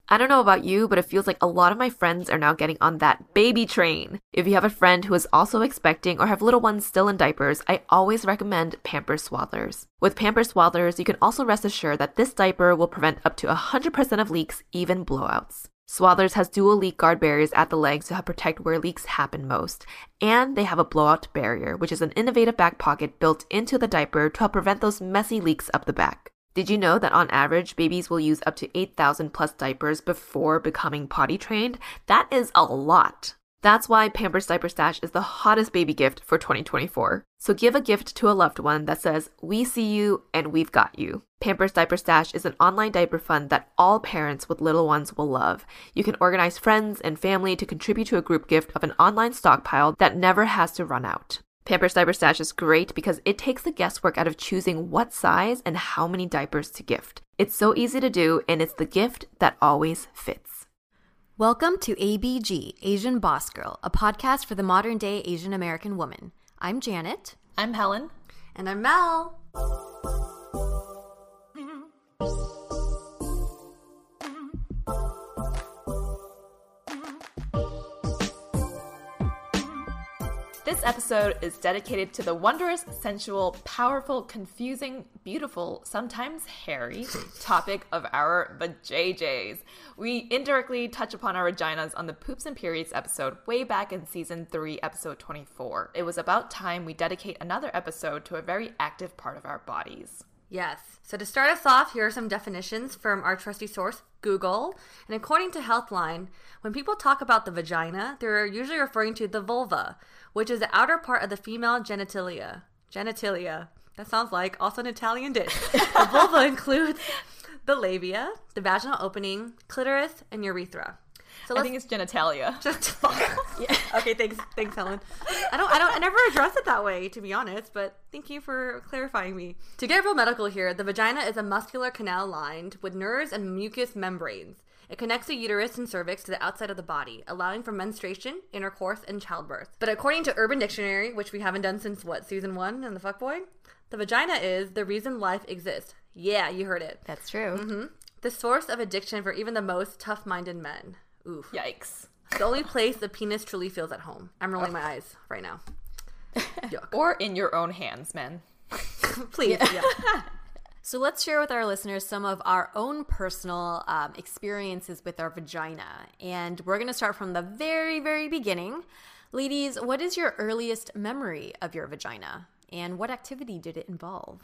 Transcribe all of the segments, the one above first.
I don't know about you, but it feels like a lot of my friends are now getting on that baby train. If you have a friend who is also expecting or have little ones still in diapers, I always recommend Pampers Swaddlers. With Pampers Swaddlers, you can also rest assured that this diaper will prevent up to 100% of leaks, even blowouts. Swaddlers has dual leak guard barriers at the legs to help protect where leaks happen most. And they have a blowout barrier, which is an innovative back pocket built into the diaper to help prevent those messy leaks up the back. Did you know that on average, babies will use up to 8,000 plus diapers before becoming potty trained? That is a lot. That's why Pampers Diaper Stash is the hottest baby gift for 2024. So give a gift to a loved one that says, "We see you and we've got you." Pampers Diaper Stash is an online diaper fund that all parents with little ones will love. You can organize friends and family to contribute to a group gift of an online stockpile that never has to run out. Pampers Diaper Stash is great because it takes the guesswork out of choosing what size and how many diapers to gift. It's so easy to do, and it's the gift that always fits. Welcome to ABG, Asian Boss Girl, a podcast for the modern-day Asian American woman. I'm Janet. I'm Helen. And I'm Mel. This episode is dedicated to the wondrous, sensual, powerful, confusing, beautiful, sometimes hairy topic of our vajayjays. We indirectly touch upon our vaginas on the Poops and Periods episode way back in season 3, episode 24. It was about time we dedicate another episode to a very active part of our bodies. Yes. So to start us off, here are some definitions from our trusty source, Google. And according to Healthline, when people talk about the vagina, they're usually referring to the vulva, which is the outer part of the female genitalia. Genitalia. That sounds like also an Italian dish. The vulva includes the labia, the vaginal opening, clitoris, and urethra. So I think it's genitalia. Yeah. Okay, thanks, Helen. I never address it that way, to be honest, but thank you for clarifying me. To get real medical here, the vagina is a muscular canal lined with nerves and mucous membranes. It connects the uterus and cervix to the outside of the body, allowing for menstruation, intercourse, and childbirth. But according to Urban Dictionary, which we haven't done since, season 1 in the Fuckboy? The vagina is the reason life exists. Yeah, you heard it. That's true. Mm-hmm. The source of addiction for even the most tough-minded men. Oof. Yikes. The only place the penis truly feels at home. I'm rolling my eyes right now. Yuck. Or in your own hands, men. Please, yeah. So let's share with our listeners some of our own personal experiences with our vagina. And we're going to start from the very, very beginning. Ladies, what is your earliest memory of your vagina? And what activity did it involve?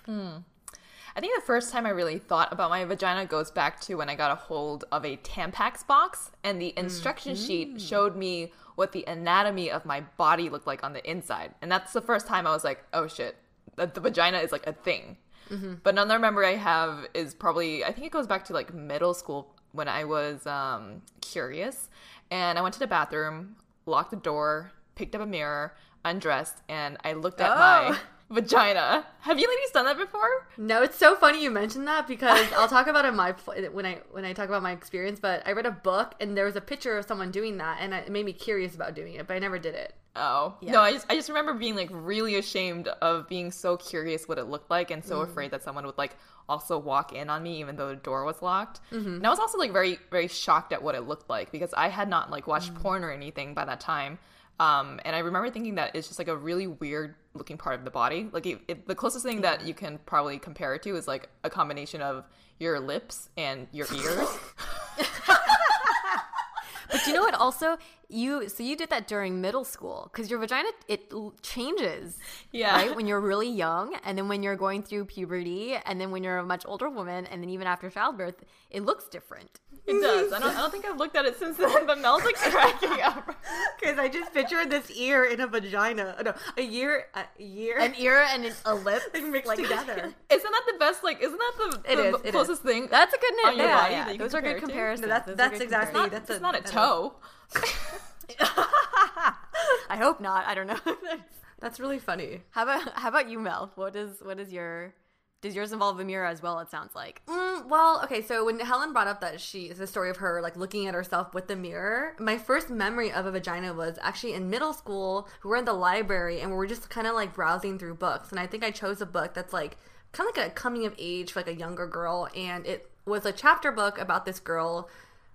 I think the first time I really thought about my vagina goes back to when I got a hold of a Tampax box, and the instruction sheet showed me what the anatomy of my body looked like on the inside. And that's the first time I was like, oh shit, the vagina is like a thing. But another memory I have is probably, I think it goes back to like middle school when I was curious. And I went to the bathroom, locked the door, picked up a mirror, undressed, and I looked at my vagina. Have you ladies done that before? No, it's so funny you mentioned that because I'll talk about it when I talk about my experience, but I read a book and there was a picture of someone doing that and it made me curious about doing it, but I never did it. Oh. Yeah. No, I just remember being like really ashamed of being so curious what it looked like and so afraid that someone would like also walk in on me even though the door was locked. And I was also like very, very shocked at what it looked like because I had not like watched porn or anything by that time. And I remember thinking that it's just like a really weird looking part of the body. Like the closest thing that you can probably compare it to is like a combination of your lips and your ears. But you know what? Also, you did that during middle school because your vagina, it changes. Yeah. Right? When you're really young, and then when you're going through puberty, and then when you're a much older woman, and then even after childbirth, it looks different. It does. I don't think I've looked at it since then, but Mel's like cracking up. Because I just pictured this ear in a vagina. No, an ear. An ear and a lip. Like mixed together. Isn't that the best, like, isn't that the closest thing? That's a good on your body that you Those can are good compare it to? comparisons. No, that's exactly. It's not a toe. I hope not. I don't know. That's really funny. How about you, Mel? Does yours involve a mirror as well, it sounds like? Well, okay, so when Helen brought up that the story of her, like, looking at herself with the mirror, my first memory of a vagina was actually in middle school. We were in the library, and we were just kind of, like, browsing through books, and I think I chose a book that's, like, kind of like a coming of age for, like, a younger girl, and it was a chapter book about this girl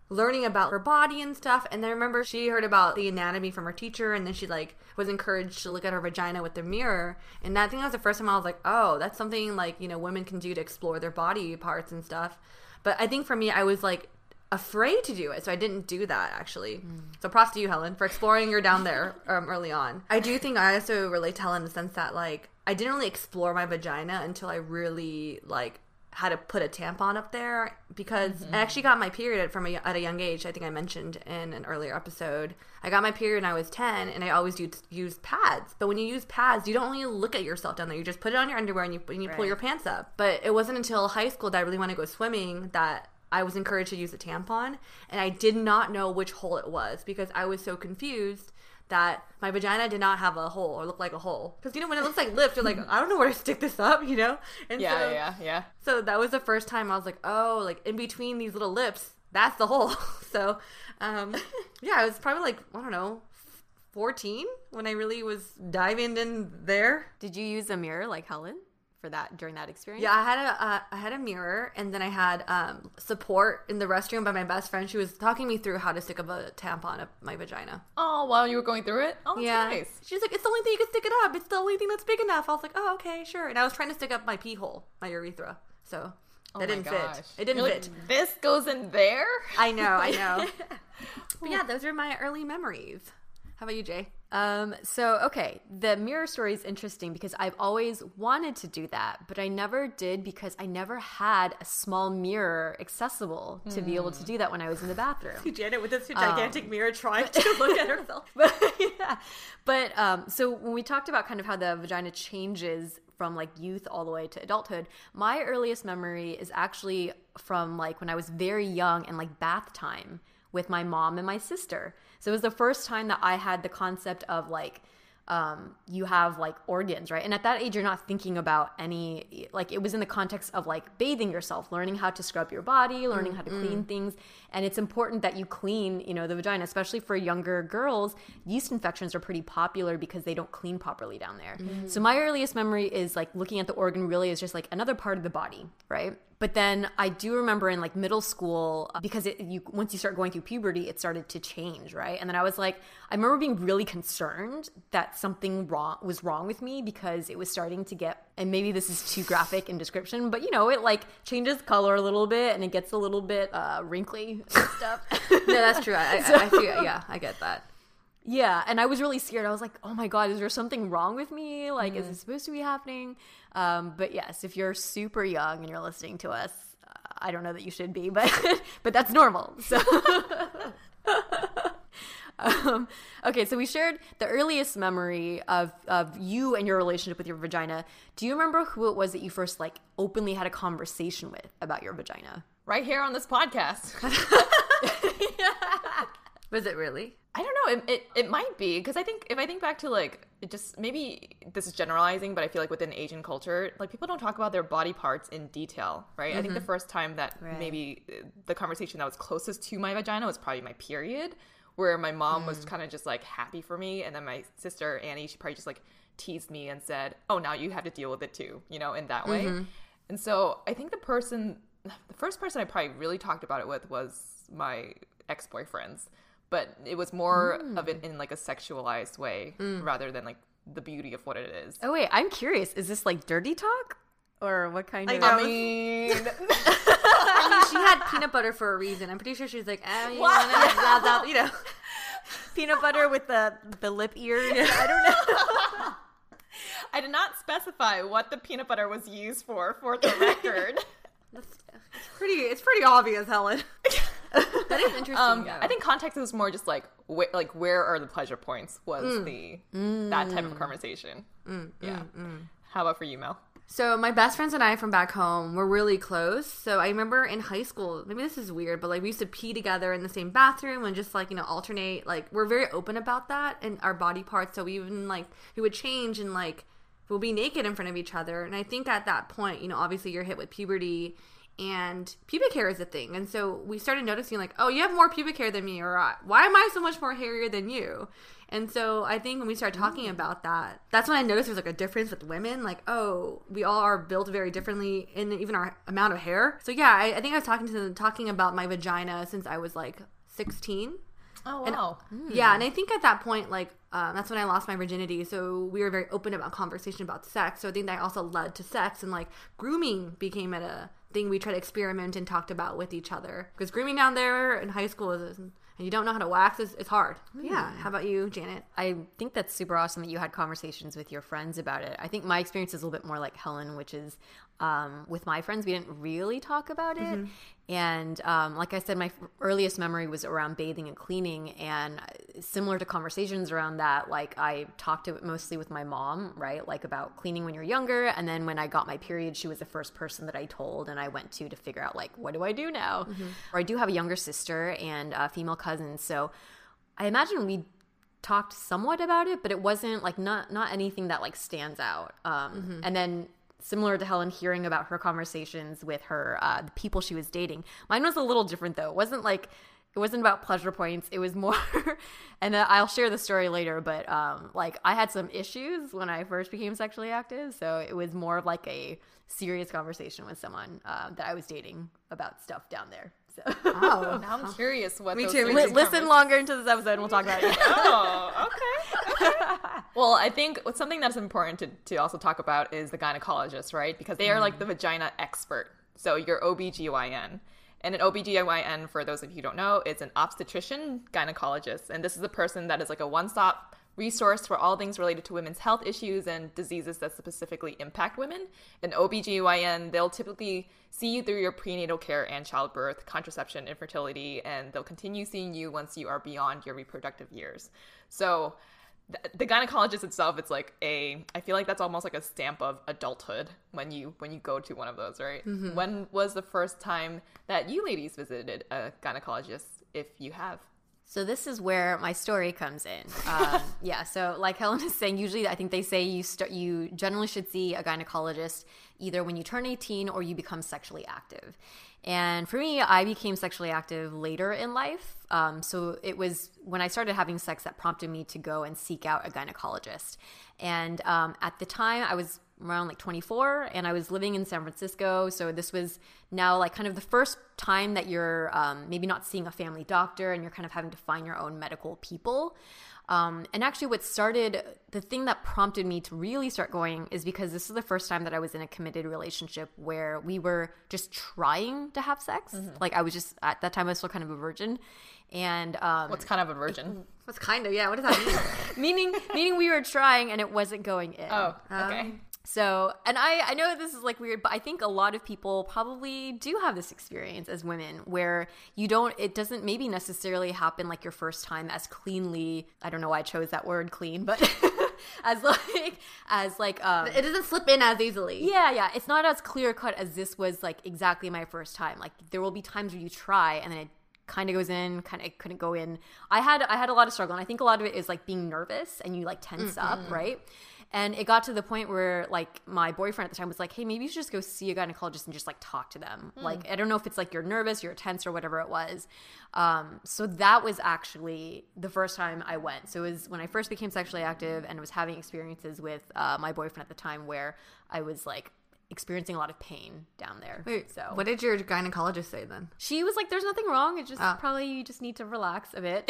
learning about her body and stuff. And then I remember she heard about the anatomy from her teacher, and then she like was encouraged to look at her vagina with the mirror. And I think that was the first time I was like, oh, that's something like, you know, women can do to explore their body parts and stuff. But I think for me, I was like afraid to do it, so I didn't do that actually. So props to you, Helen, for exploring your down there early on. I do think I also relate to Helen in the sense that like I didn't really explore my vagina until I really like had to put a tampon up there, because I actually got my period at a young age. I think I mentioned in an earlier episode. I got my period when I was 10, and I always used pads. But when you use pads, you don't only look at yourself down there. You just put it on your underwear and you pull your pants up. But it wasn't until high school that I really wanted to go swimming that I was encouraged to use a tampon, and I did not know which hole it was because I was so confused that my vagina did not have a hole or look like a hole. Because, you know, when it looks like lips, you're like, I don't know where to stick this up, you know? And Yeah. So that was the first time I was like, oh, like in between these little lips, that's the hole. So, yeah, I was probably like, I don't know, 14 when I really was diving in there. Did you use a mirror like Helen for that during that experience? Yeah, I had a mirror, and then I had support in the restroom by my best friend. She was talking me through how to stick up a tampon up my vagina. Oh, while you were going through it? Oh, that's Yeah. nice. She's like, it's the only thing you can stick it up. It's the only thing that's big enough. I was like, oh, okay, sure. And I was trying to stick up my pee hole, my urethra. So that didn't fit. It didn't You're fit. like, this goes in there? I know. But yeah, those are my early memories. How about you, Jay? So, okay, the mirror story is interesting because I've always wanted to do that, but I never did because I never had a small mirror accessible to be able to do that when I was in the bathroom. See Janet with this gigantic mirror trying to look at herself. So when we talked about kind of how the vagina changes from like youth all the way to adulthood, my earliest memory is actually from like when I was very young and like bath time with my mom and my sister. So it was the first time that I had the concept of like, you have like organs, right? And at that age, you're not thinking about any, like it was in the context of like bathing yourself, learning how to scrub your body, learning how to clean things. And it's important that you clean, you know, the vagina, especially for younger girls. Yeast infections are pretty popular because they don't clean properly down there. So my earliest memory is like looking at the organ really as just like another part of the body, right? But then I do remember in like middle school, because once you start going through puberty, it started to change, right? And then I was like, I remember being really concerned that something was wrong with me because it was starting to get, and maybe this is too graphic in description, but you know, it like changes color a little bit and it gets a little bit wrinkly and stuff. No, that's true. I feel, yeah, I get that. Yeah, and I was really scared. I was like, oh my God, is there something wrong with me? Like, is it supposed to be happening? But yes, if you're super young and you're listening to us, I don't know that you should be, but but that's normal. So, okay, so we shared the earliest memory of you and your relationship with your vagina. Do you remember who it was that you first like openly had a conversation with about your vagina? Right here on this podcast. Was it really? I don't know. It might be, because I think if I think back to like, it just, maybe this is generalizing, but I feel like within Asian culture, like people don't talk about their body parts in detail, right? I think the first time that maybe the conversation that was closest to my vagina was probably my period, where my mom was kind of just like happy for me, and then my sister Annie, she probably just like teased me and said, "Oh, now you have to deal with it too," you know, in that way. And so I think the first person I probably really talked about it with was my ex-boyfriends. But it was more of it in like a sexualized way rather than like the beauty of what it is. Oh wait, I'm curious. Is this like dirty talk, or what kind of? I mean, she had peanut butter for a reason. I'm pretty sure she's like, you wanna, you know, peanut butter with the lip ears. I don't know. I did not specify what the peanut butter was used for the record. It's pretty obvious, Helen. That is interesting. I think context is more just like where are the pleasure points was that type of conversation. How about for you, Mel? So my best friends and I from back home were really close. So I remember in high school, maybe this is weird, but like we used to pee together in the same bathroom and just like, you know, alternate. Like we're very open about that and our body parts. So we even like, we would change and like we'll be naked in front of each other. And I think at that point, you know, obviously you're hit with puberty and pubic hair is a thing. And so we started noticing like, oh, you have more pubic hair than me, or why am I so much more hairier than you? And so I think when we started talking about that, that's when I noticed there's like a difference with women. Like, oh, we all are built very differently in even our amount of hair. So yeah, I think I was talking about my vagina since I was like 16. Oh, wow. Yeah, and I think at that point, like, that's when I lost my virginity. So we were very open about conversation about sex. So I think that also led to sex, and like grooming became a thing we tried to experiment and talked about with each other. Because grooming down there in high school and you don't know how to wax, it's hard. Yeah. How about you, Janet? I think that's super awesome that you had conversations with your friends about it. I think my experience is a little bit more like Helen, which is with my friends, we didn't really talk about it. And like I said, my earliest memory was around bathing and cleaning, and similar to conversations around that, like I talked to it mostly with my mom, right? Like about cleaning when you're younger. And then when I got my period, she was the first person that I told and I went to figure out like, what do I do now? Or I do have a younger sister and a female cousin. So I imagine we talked somewhat about it, but it wasn't like not anything that like stands out. And then similar to Helen, hearing about her conversations with her, the people she was dating. Mine was a little different though. It wasn't about pleasure points. It was more, and I'll share the story later, but like I had some issues when I first became sexually active. So it was more of like a serious conversation with someone that I was dating about stuff down there. So. Oh, now I'm curious what those things Listen longer into this episode and we'll talk about it. Oh, okay. Well, I think something that's important to also talk about is the gynecologist, right? Because they are like the vagina expert. So your OBGYN. And an OBGYN, for those of you who don't know, is an obstetrician gynecologist. And this is a person that is like a one-stop resource for all things related to women's health issues and diseases that specifically impact women. An OBGYN, they'll typically see you through your prenatal care and childbirth, contraception, infertility, and they'll continue seeing you once you are beyond your reproductive years. So the gynecologist itself, it's like I feel like that's almost like a stamp of adulthood when you go to one of those, right? When was the first time that you ladies visited a gynecologist, if you have? So this is where my story comes in. Yeah, so like Helen is saying, usually I think they say you generally should see a gynecologist either when you turn 18 or you become sexually active. And for me, I became sexually active later in life. So it was when I started having sex that prompted me to go and seek out a gynecologist. And at the time, I was around like 24 and I was living in San Francisco. So this was now like kind of the first time that you're maybe not seeing a family doctor and you're kind of having to find your own medical people. And actually the thing that prompted me to really start going is because this is the first time that I was in a committed relationship where we were just trying to have sex. Like I was just, at that time I was still kind of a virgin. And what's kind of a virgin? What's kind of, yeah, what does that mean? meaning we were trying and it wasn't going in. Oh, okay. So, and I know this is like weird, but I think a lot of people probably do have this experience as women where it doesn't maybe necessarily happen like your first time as cleanly. I don't know why I chose that word clean, but as like it doesn't slip in as easily. Yeah. It's not as clear cut as this was like exactly my first time. Like there will be times where you try and then it kind of goes in, kind of couldn't go in. I had a lot of struggle, and I think a lot of it is like being nervous and you like tense up, right? And it got to the point where like my boyfriend at the time was like, hey, maybe you should just go see a gynecologist and just like talk to them. Like, I don't know if it's like you're nervous, you're tense or whatever it was. So that was actually the first time I went. So it was when I first became sexually active and was having experiences with my boyfriend at the time where I was like experiencing a lot of pain down there. Wait, so what did your gynecologist say then? She was like, there's nothing wrong. It's just probably you just need to relax a bit.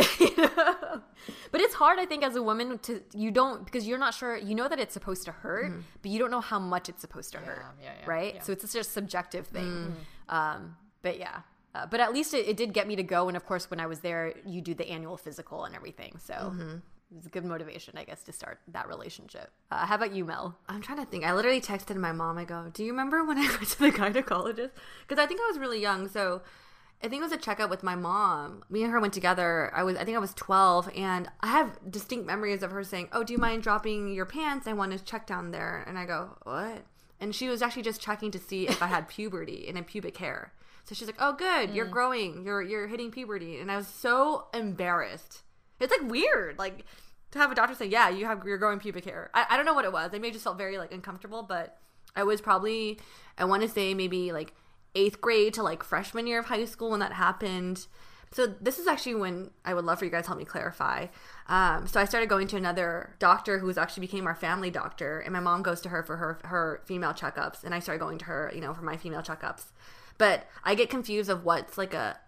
But it's hard, I think, as a woman because you're not sure, you know that it's supposed to hurt, but you don't know how much it's supposed to hurt, right? Yeah. So it's just a subjective thing. But yeah. But at least it did get me to go. And of course, when I was there, you do the annual physical and everything. So it was a good motivation, I guess, to start that relationship. How about you, Mel? I'm trying to think. I literally texted my mom. I go, do you remember when I went to the gynecologist? Because I think I was really young. So I think it was a checkup with my mom. Me and her went together. I think I was 12. And I have distinct memories of her saying, oh, do you mind dropping your pants? I want to check down there. And I go, what? And she was actually just checking to see if I had puberty and pubic hair. So she's like, oh, good. You're growing. You're hitting puberty. And I was so embarrassed. It's like weird, like to have a doctor say, yeah, you're growing pubic hair. I don't know what it was. I may just felt very like uncomfortable, but I was probably, I want to say maybe like 8th grade to like freshman year of high school when that happened. So this is actually when I would love for you guys to help me clarify. So I started going to another doctor who actually became our family doctor, and my mom goes to her for her female checkups, and I started going to her, for my female checkups. But I get confused of what's like a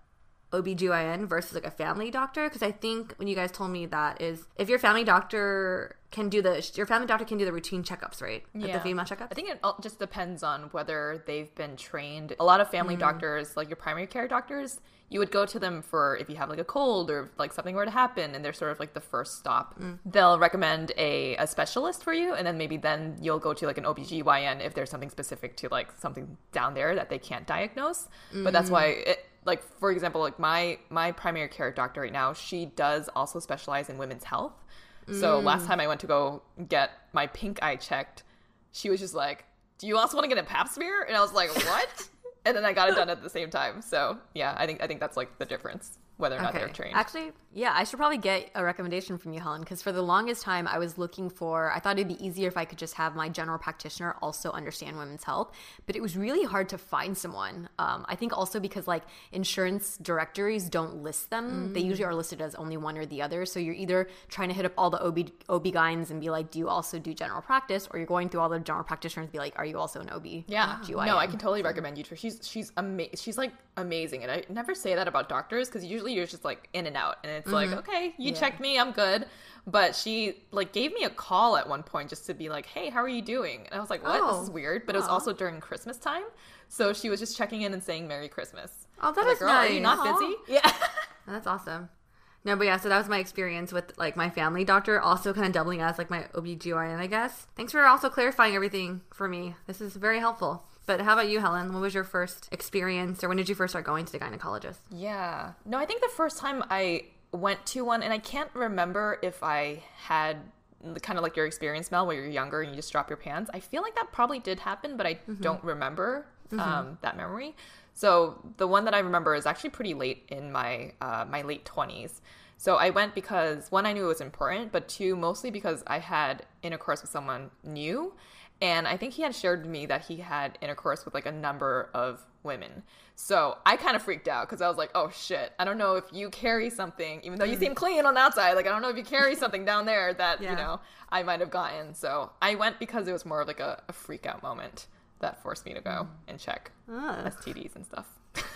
OBGYN versus like a family doctor, because I think when you guys told me that is if your family doctor can do the routine checkups, right? Like the female checkups? I think it just depends on whether they've been trained. A lot of family doctors, like your primary care doctors, you would go to them for if you have like a cold or like something were to happen, and they're sort of like the first stop. They'll recommend a specialist for you, and then you'll go to like an OBGYN if there's something specific to like something down there that they can't diagnose. But that's why like for example, like my primary care doctor right now, she does also specialize in women's health. So last time I went to go get my pink eye checked, she was just like, "Do you also want to get a pap smear?" And I was like, "What?" And then I got it done at the same time. So yeah, I think that's like the difference, whether or not they're trained. Actually, yeah, I should probably get a recommendation from you, Helen, because for the longest time I thought it'd be easier if I could just have my general practitioner also understand women's health, but it was really hard to find someone. I think also because like insurance directories don't list them. They usually are listed as only one or the other. So you're either trying to hit up all the OB-GYNs and be like, do you also do general practice? Or you're going through all the general practitioners and be like, are you also an OB? Yeah. No, I can totally recommend you to her. She's like amazing. And I never say that about doctors because usually you're just like in and out, and it's like, okay, you checked me, I'm good. But she like gave me a call at one point just to be like, hey, how are you doing? And I was like, what? This is weird. But it was also during Christmas time, so she was just checking in and saying Merry Christmas. Oh, that is Girl, nice. Are you not busy? Yeah. That's awesome. No, but yeah, so that was my experience with like my family doctor, also kind of doubling as like my OBGYN, I guess. Thanks for also clarifying everything for me. This is very helpful. But how about you, Helen? What was your first experience, or when did you first start going to the gynecologist? Yeah. No, I think the first time I went to one, and I can't remember if I had kind of like your experience, Mel, where you're younger and you just drop your pants. I feel like that probably did happen, but I don't remember that memory. So the one that I remember is actually pretty late in my my late 20s. So I went because, one, I knew it was important, but two, mostly because I had intercourse with someone new. And I think he had shared with me that he had intercourse with like a number of women. So I kind of freaked out because I was like, oh shit, I don't know if you carry something, even though you seem clean on the outside, like I don't know if you carry something down there that, I might have gotten. So I went because it was more of like a freak out moment that forced me to go and check STDs and stuff.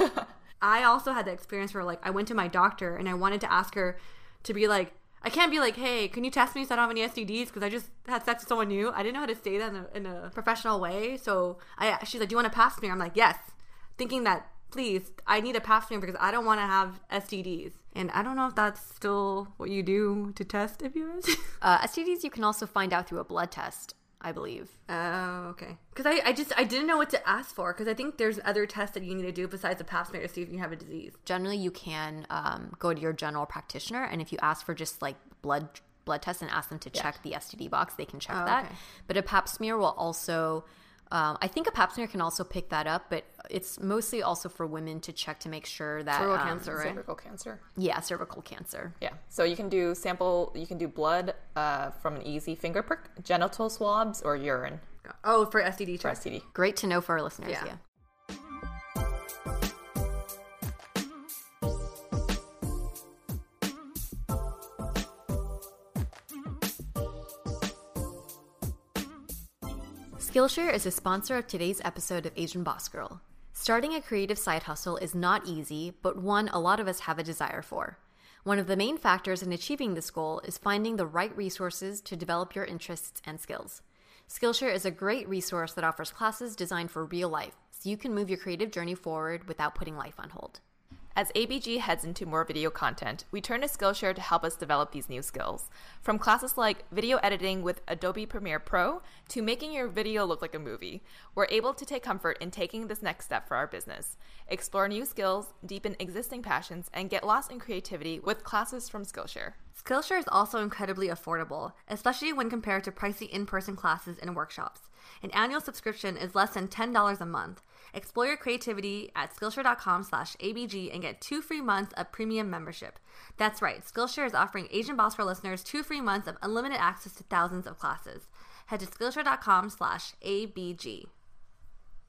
I also had the experience where like I went to my doctor and I wanted to ask her to be like, I can't be like, hey, can you test me so I don't have any STDs because I just had sex with someone new. I didn't know how to say that in a professional way. So she's like, do you want a pap smear? I'm like, yes. Thinking that, please, I need a pap smear because I don't want to have STDs. And I don't know if that's still what you do to test if you STDs you can also find out through a blood test, I believe. Oh, okay. Because I didn't know what to ask for, because I think there's other tests that you need to do besides a pap smear to see if you have a disease. Generally, you can go to your general practitioner, and if you ask for just like blood tests and ask them to check the STD box, they can check that. Okay. But a pap smear will also... I think a pap smear can also pick that up, but it's mostly also for women to check to make sure that... Cervical cancer, right? Cervical cancer. Yeah, cervical cancer. Yeah. So you can do blood from an easy finger prick, genital swabs, or urine. Oh, for STD For test. STD. Great to know for our listeners, yeah. Skillshare is a sponsor of today's episode of Asian Boss Girl. Starting a creative side hustle is not easy, but one a lot of us have a desire for. One of the main factors in achieving this goal is finding the right resources to develop your interests and skills. Skillshare is a great resource that offers classes designed for real life, so you can move your creative journey forward without putting life on hold. As ABG heads into more video content, we turn to Skillshare to help us develop these new skills. From classes like video editing with Adobe Premiere Pro to making your video look like a movie, we're able to take comfort in taking this next step for our business. Explore new skills, deepen existing passions, and get lost in creativity with classes from Skillshare. Skillshare is also incredibly affordable, especially when compared to pricey in-person classes and workshops. An annual subscription is less than $10 a month. Explore your creativity at Skillshare.com/ABG and get 2 free months of premium membership. That's right, Skillshare is offering Asian Boss Girl listeners 2 free months of unlimited access to thousands of classes. Head to Skillshare.com/ABG.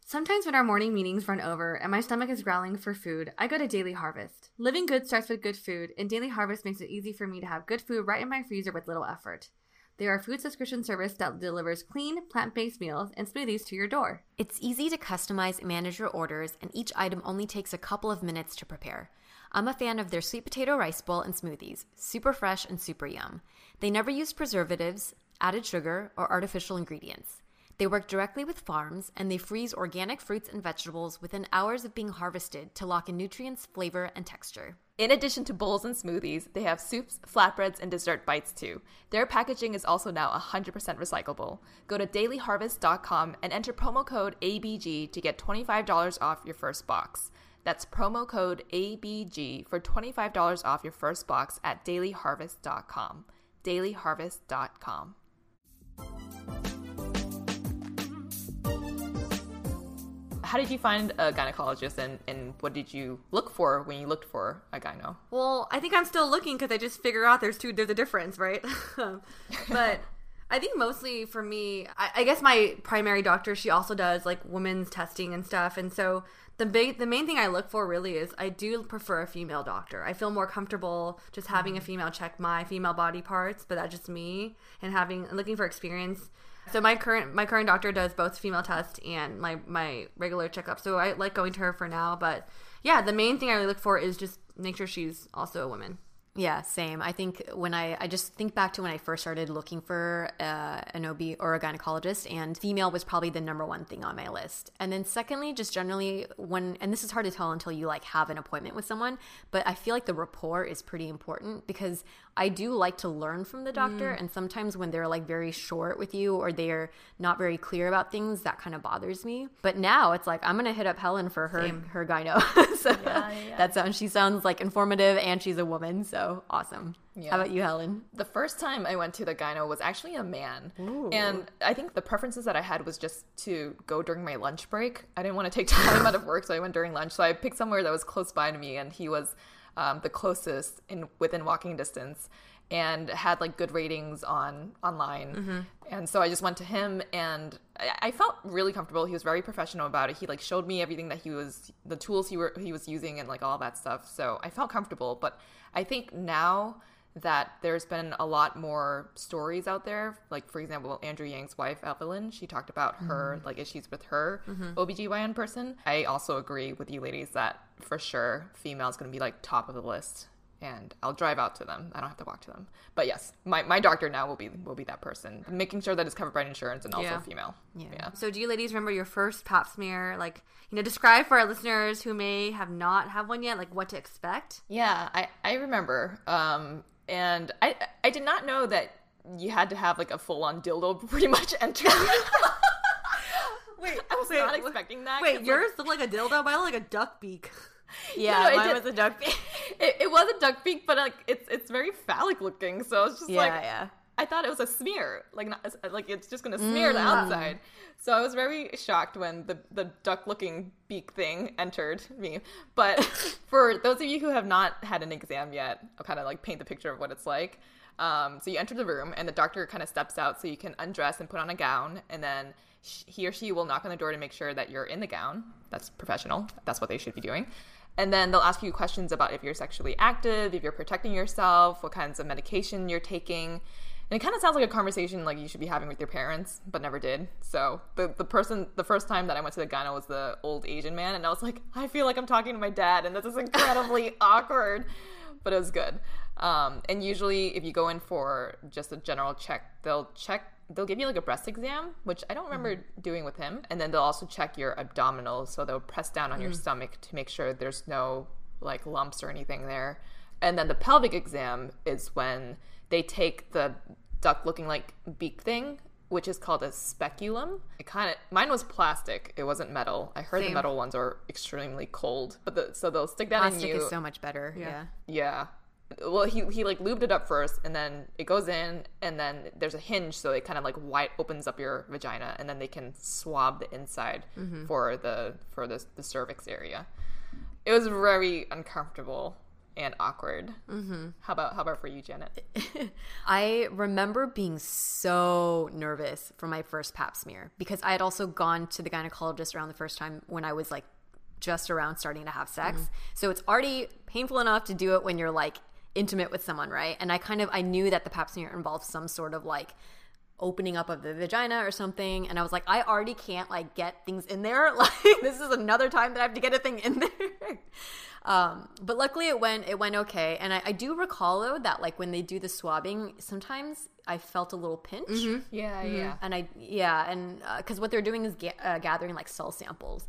Sometimes when our morning meetings run over and my stomach is growling for food, I go to Daily Harvest. Living good starts with good food, and Daily Harvest makes it easy for me to have good food right in my freezer with little effort. They are a food subscription service that delivers clean, plant-based meals and smoothies to your door. It's easy to customize and manage your orders, and each item only takes a couple of minutes to prepare. I'm a fan of their sweet potato rice bowl and smoothies, super fresh and super yum. They never use preservatives, added sugar, or artificial ingredients. They work directly with farms, and they freeze organic fruits and vegetables within hours of being harvested to lock in nutrients, flavor, and texture. In addition to bowls and smoothies, they have soups, flatbreads, and dessert bites too. Their packaging is also now 100% recyclable. Go to dailyharvest.com and enter promo code ABG to get $25 off your first box. That's promo code ABG for $25 off your first box at dailyharvest.com. dailyharvest.com. How did you find a gynecologist, and what did you look for when you looked for a gyno? Well, I think I'm still looking because I just figure out there's a difference, right? But I think mostly for me, I guess my primary doctor, she also does like women's testing and stuff. And so the main thing I look for really is I do prefer a female doctor. I feel more comfortable just having a female check my female body parts, but that's just me, and looking for experience. So my current doctor does both female tests and my regular checkup. So I like going to her for now. But yeah, the main thing I really look for is just make sure she's also a woman. Yeah, same. I think when I just think back to when I first started looking for an OB or a gynecologist, and female was probably the number one thing on my list. And then secondly, just generally and this is hard to tell until you like have an appointment with someone, but I feel like the rapport is pretty important because I do like to learn from the doctor. And sometimes when they're like very short with you or they're not very clear about things, that kind of bothers me. But now it's like, I'm going to hit up Helen for her gyno. So she sounds like informative, and she's a woman. So awesome. Yeah. How about you, Helen? The first time I went to the gyno was actually a man. Ooh. And I think the preferences that I had was just to go during my lunch break. I didn't want to take time out of work, so I went during lunch. So I picked somewhere that was close by to me, and he was the closest within walking distance, and had like good ratings online. Mm-hmm. And so I just went to him, and I felt really comfortable. He was very professional about it. He like showed me everything that the tools he was using and like all that stuff. So I felt comfortable. But I think now that there's been a lot more stories out there, like for example, Andrew Yang's wife, Evelyn, she talked about her like issues with her OBGYN person. I also agree with you ladies that for sure female is going to be like top of the list, and I'll drive out to them. I don't have to walk to them. But yes, my doctor now will be that person, making sure that it's covered by insurance and also female. Yeah. So do you ladies remember your first pap smear? Like, describe for our listeners who may not have one yet, like what to expect. Yeah, I remember. And I did not know that you had to have like a full-on dildo pretty much enter. Wait, I was not expecting that. Wait, yours looked like a dildo? Mine looked like a duck beak. Yeah, no, mine was a duck beak. It was a duck beak, but like it's very phallic looking. So it's just yeah. I thought it was a smear, like it's just gonna smear the outside. So I was very shocked when the duck looking beak thing entered me. But for those of you who have not had an exam yet, I'll kind of like paint the picture of what it's like. So you enter the room, and the doctor kind of steps out so you can undress and put on a gown, and then he or she will knock on the door to make sure that you're in the gown. That's professional. That's what they should be doing. And then they'll ask you questions about if you're sexually active, if you're protecting yourself, what kinds of medication you're taking. And it kind of sounds like a conversation like you should be having with your parents, but never did. So the first time that I went to the gyno was the old Asian man, and I was like, I feel like I'm talking to my dad, and this is incredibly awkward, but it was good. And usually if you go in for just a general check, they'll give you like a breast exam, which I don't remember doing with him. And then they'll also check your abdominals. So they'll press down on your stomach to make sure there's no like lumps or anything there. And then the pelvic exam is when they take the duck looking like beak thing, which is called a speculum. Mine was plastic. It wasn't metal. I heard the metal ones are extremely cold. But so they'll stick that plastic in you. Plastic is so much better. Yeah. Well, he like lubed it up first, and then it goes in, and then there's a hinge, so it kind of like wide opens up your vagina, and then they can swab the inside for the cervix area. It was very uncomfortable, and awkward. How about for you, Janet? I remember being so nervous for my first pap smear because I had also gone to the gynecologist around the first time when I was like just around starting to have sex. So it's already painful enough to do it when you're like intimate with someone, right? And I knew that the pap smear involved some sort of like opening up of the vagina or something, and I was like, I already can't like get things in there. Like this is another time that I have to get a thing in there. But luckily it went okay. And I do recall though that like when they do the swabbing, sometimes I felt a little pinch. Yeah. And because what they're doing is gathering like cell samples.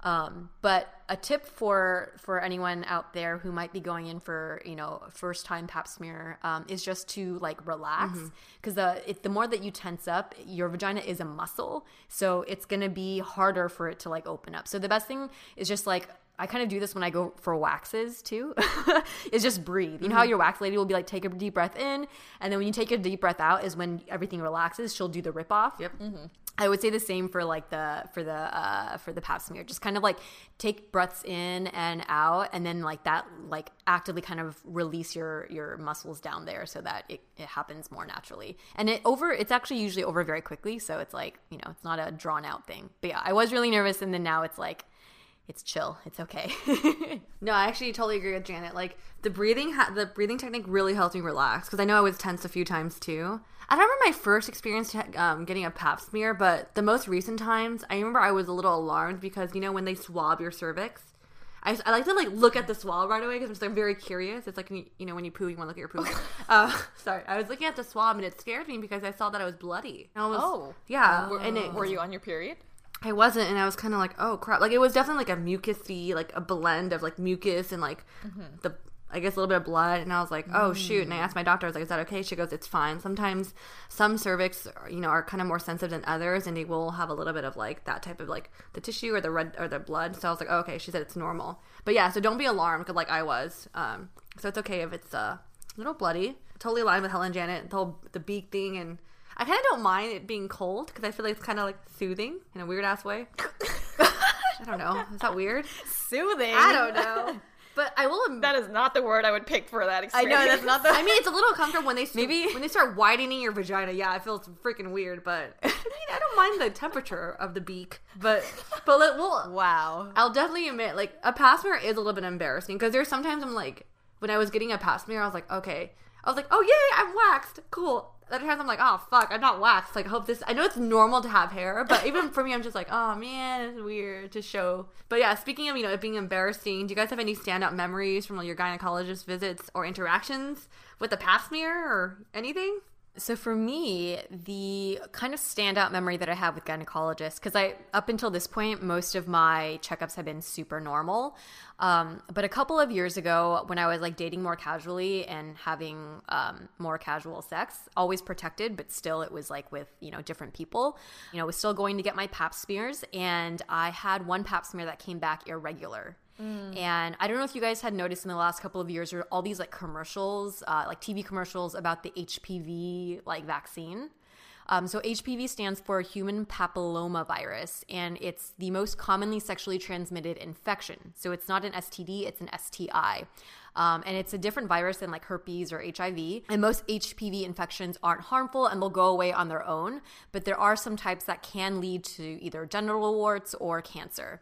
But a tip for anyone out there who might be going in for, first time pap smear, is just to like relax, because the more that you tense up, your vagina is a muscle. So it's going to be harder for it to like open up. So the best thing is just like, I kind of do this when I go for waxes too, is just breathe. You know how your wax lady will be like, take a deep breath in. And then when you take a deep breath out is when everything relaxes. She'll do the rip off. Yep. I would say the same for like for the pap smear. Just kind of like take breaths in and out, and then like that, like actively kind of release your muscles down there so that it happens more naturally. And it's actually usually over very quickly. So it's like, it's not a drawn out thing. But yeah, I was really nervous, and then now it's like, it's chill. It's okay. No, I actually totally agree with Janet. Like the breathing technique really helped me relax, because I know I was tense a few times too. I don't remember my first experience getting a pap smear, but the most recent times, I remember I was a little alarmed because when they swab your cervix, I like to like look at the swab right away because I'm just like very curious. It's like when you poo, you want to look at your poo. Sorry, I was looking at the swab and it scared me because I saw that I was bloody. And I was, yeah. Were you on your period? I wasn't, and I was kind of like, oh crap. Like it was definitely like a mucusy, like a blend of like mucus and like I guess a little bit of blood, and I was like, oh shoot. And I asked my doctor, I was like, is that okay? She goes, it's fine. Sometimes some cervix are kind of more sensitive than others, and they will have a little bit of like that type of like the tissue or the red or the blood. So I was like, oh, okay. She said it's normal, but yeah, so don't be alarmed because like I was. So it's okay if it's a little bloody. Totally aligned with Helen, Janet, the beak thing, and I kind of don't mind it being cold because I feel like it's kind of like soothing in a weird ass way. I don't know. Is that weird? Soothing? I don't know. But I will. That is not the word I would pick for that experience. I know that's not the. I mean, it's a little uncomfortable when they start widening your vagina. Yeah, it feels freaking weird. But I mean, I don't mind the temperature of the beak. But wow. I'll definitely admit, like a pap smear is a little bit embarrassing because there's sometimes I'm like, when I was getting a pap smear, I was like, okay. I was like, oh yay, I'm waxed, cool. Other times I'm like, oh fuck, I'm not waxed. Like, I know it's normal to have hair, but even for me, I'm just like, oh man, it's weird to show. But yeah, speaking of it being embarrassing, do you guys have any standout memories from your gynecologist visits or interactions with the pap smear or anything? So for me, the kind of standout memory that I have with gynecologists, because up until this point, most of my checkups have been super normal. But a couple of years ago, when I was like dating more casually and having more casual sex, always protected, but still it was like with, different people, I was still going to get my pap smears, and I had one pap smear that came back irregular. And I don't know if you guys had noticed in the last couple of years, there are all these like commercials, like TV commercials about the HPV like vaccine. So HPV stands for human papillomavirus, and it's the most commonly sexually transmitted infection. So it's not an STD, it's an STI. And it's a different virus than like herpes or HIV. And most HPV infections aren't harmful and they'll go away on their own. But there are some types that can lead to either genital warts or cancer.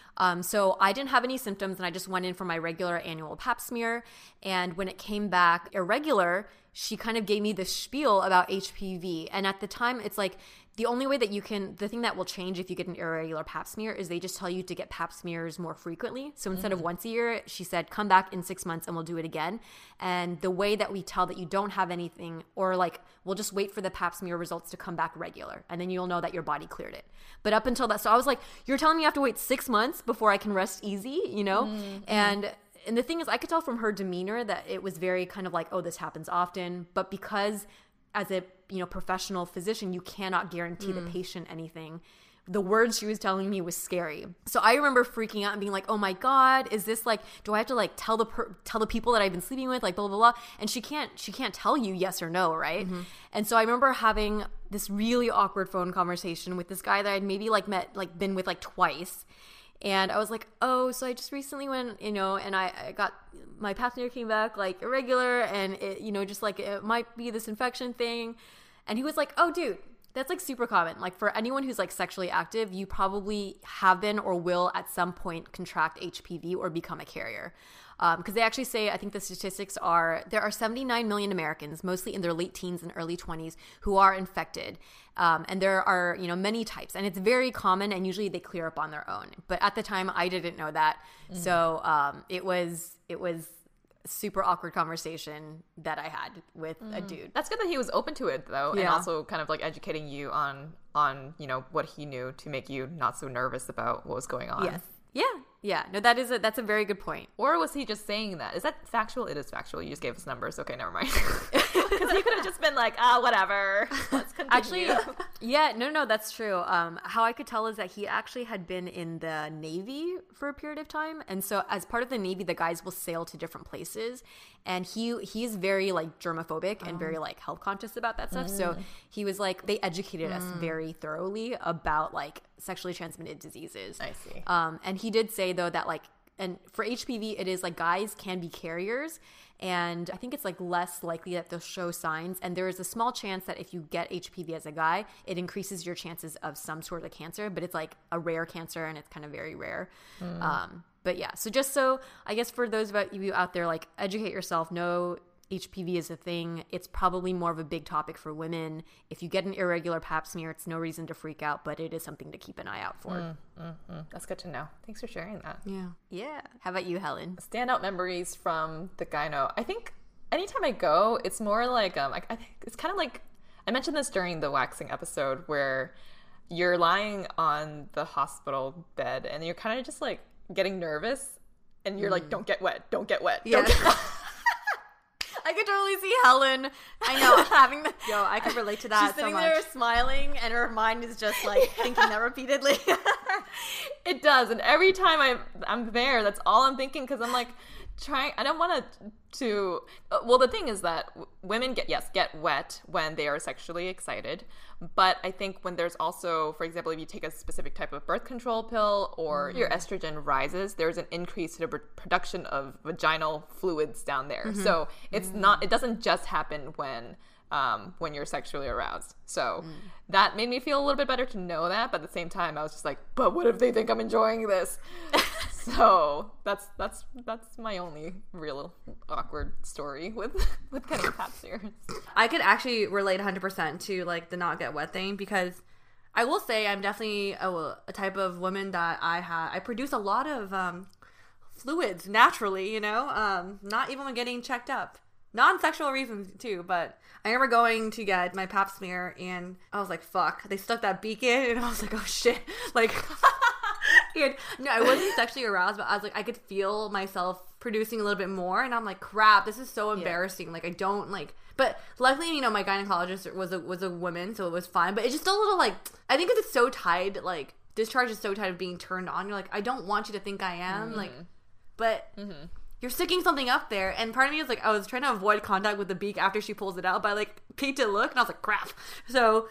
So I didn't have any symptoms, and I just went in for my regular annual pap smear. And when it came back irregular, she kind of gave me this spiel about HPV. And at the time, it's like the only way that the thing that will change if you get an irregular pap smear is they just tell you to get pap smears more frequently. So instead of once a year, she said, come back in 6 months and we'll do it again. And the way that we tell that you don't have anything, or like, we'll just wait for the pap smear results to come back regular, and then you'll know that your body cleared it. But up until that, so I was like, you're telling me I have to wait 6 months before I can rest easy, And the thing is, I could tell from her demeanor that it was very kind of like, oh, this happens often. But because as a professional physician, you cannot guarantee the patient anything. The words she was telling me was scary. So I remember freaking out and being like, oh my God, is this like, do I have to like tell the people that I've been sleeping with, like blah, blah, blah. And she can't tell you yes or no, right? And so I remember having this really awkward phone conversation with this guy that I'd maybe like been with like twice. And I was like, oh, so I just recently went, and I got my pap smear came back like irregular, and it, just like it might be this infection thing. And he was like, oh, dude, that's like super common. Like for anyone who's like sexually active, you probably have been or will at some point contract HPV or become a carrier. Because they actually say, I think the statistics are, there are 79 million Americans, mostly in their late teens and early 20s, who are infected. And there are, many types. And it's very common, and usually they clear up on their own. But at the time, I didn't know that. Mm-hmm. So it was super awkward conversation that I had with a dude. That's good that he was open to it though, and also kind of like educating you on what he knew to make you not so nervous about what was going on. Yes. Yeah. No, that's a very good point. Or was he just saying that? Is that factual? It is factual. You just gave us numbers. Okay, never mind. Because he could have just been like, whatever. Let's continue. Actually, yeah, no, that's true. How I could tell is that he actually had been in the Navy for a period of time. And so as part of the Navy, the guys will sail to different places. And he's very like germophobic and very like health conscious about that stuff. So he was like, they educated us very thoroughly about like sexually transmitted diseases. I see. And he did say though that like, and for HPV, it is like guys can be carriers, and I think it's like less likely that they'll show signs. And there is a small chance that if you get HPV as a guy, it increases your chances of some sort of cancer, but it's like a rare cancer and it's kind of very rare. But yeah, so just so I guess for those of you out there, like educate yourself, know HPV is a thing. It's probably more of a big topic for women. If you get an irregular pap smear, it's no reason to freak out, but it is something to keep an eye out for. That's good to know. Thanks for sharing that. Yeah. How about you, Helen? Standout memories from the gyno. I think anytime I go, it's more like I think it's kind of like I mentioned this during the waxing episode where you're lying on the hospital bed and you're kind of just like getting nervous and you're like, don't get wet, don't get wet. Yeah. Don't get wet. I could totally see Helen. I know, having the. Yo, I can relate to that. She's sitting there smiling, and her mind is just like thinking that repeatedly. It does, and every time I'm there, that's all I'm thinking because I'm like trying. I don't want to. Well, the thing is that women get wet when they are sexually excited, but I think when there's also, for example, if you take a specific type of birth control pill or your estrogen rises, there's an increase in the production of vaginal fluids down there. So it's not. It doesn't just happen when you're sexually aroused. So that made me feel a little bit better to know that, but at the same time I was just like, but what if they think I'm enjoying this? So that's my only real awkward story with getting pap smears. I could actually relate 100% to like the not get wet thing, because I will say I'm definitely a type of woman that I produce a lot of fluids naturally, not even when getting checked up. Non-sexual reasons too, but I remember going to get my pap smear and I was like, fuck, they stuck that beak in, and I was like, oh shit, like no, I wasn't sexually aroused, but I was like, I could feel myself producing a little bit more, and I'm like, crap, this is so embarrassing. Like I don't like, but luckily, my gynecologist was a woman, so it was fine, but it's just a little like, I think it's so tied, like discharge is so tied of being turned on. You're like, I don't want you to think I am, like, but you're sticking something up there, and part of me is like, I was trying to avoid contact with the beak after she pulls it out, but I like peeked to look, and I was like, crap. So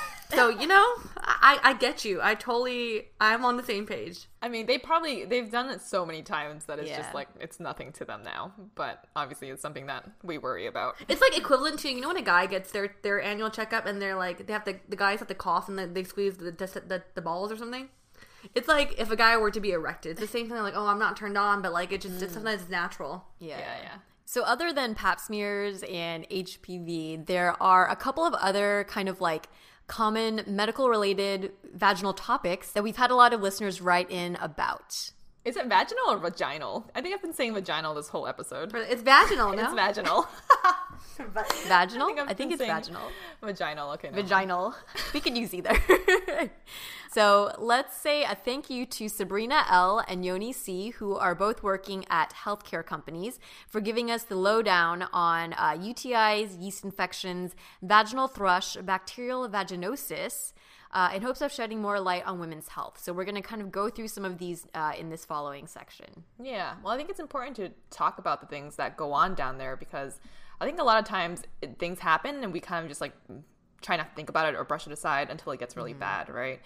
I get you. I'm on the same page. I mean, they've done it so many times that it's just like, it's nothing to them now, but obviously it's something that we worry about. It's like equivalent to, when a guy gets their annual checkup and they're like, they have the guys have to cough and they squeeze the balls or something. It's like if a guy were to be erected. It's the same thing, like, oh, I'm not turned on, but like it's sometimes it's natural. Yeah. So other than pap smears and HPV, there are a couple of other kind of like common medical related vaginal topics that we've had a lot of listeners write in about. Is it vaginal or vaginal? I think I've been saying vaginal this whole episode. It's vaginal, no? It's vaginal. Vaginal? I think it's vaginal. Vaginal, okay. No. Vaginal. We can use either. So let's say a thank you to Sabrina L. and Yoni C., who are both working at healthcare companies, for giving us the lowdown on UTIs, yeast infections, vaginal thrush, bacterial vaginosis, in hopes of shedding more light on women's health. So we're going to kind of go through some of these in this following section. Yeah. Well, I think it's important to talk about the things that go on down there, because I think a lot of times things happen and we kind of just like try not to think about it or brush it aside until it gets really bad, right?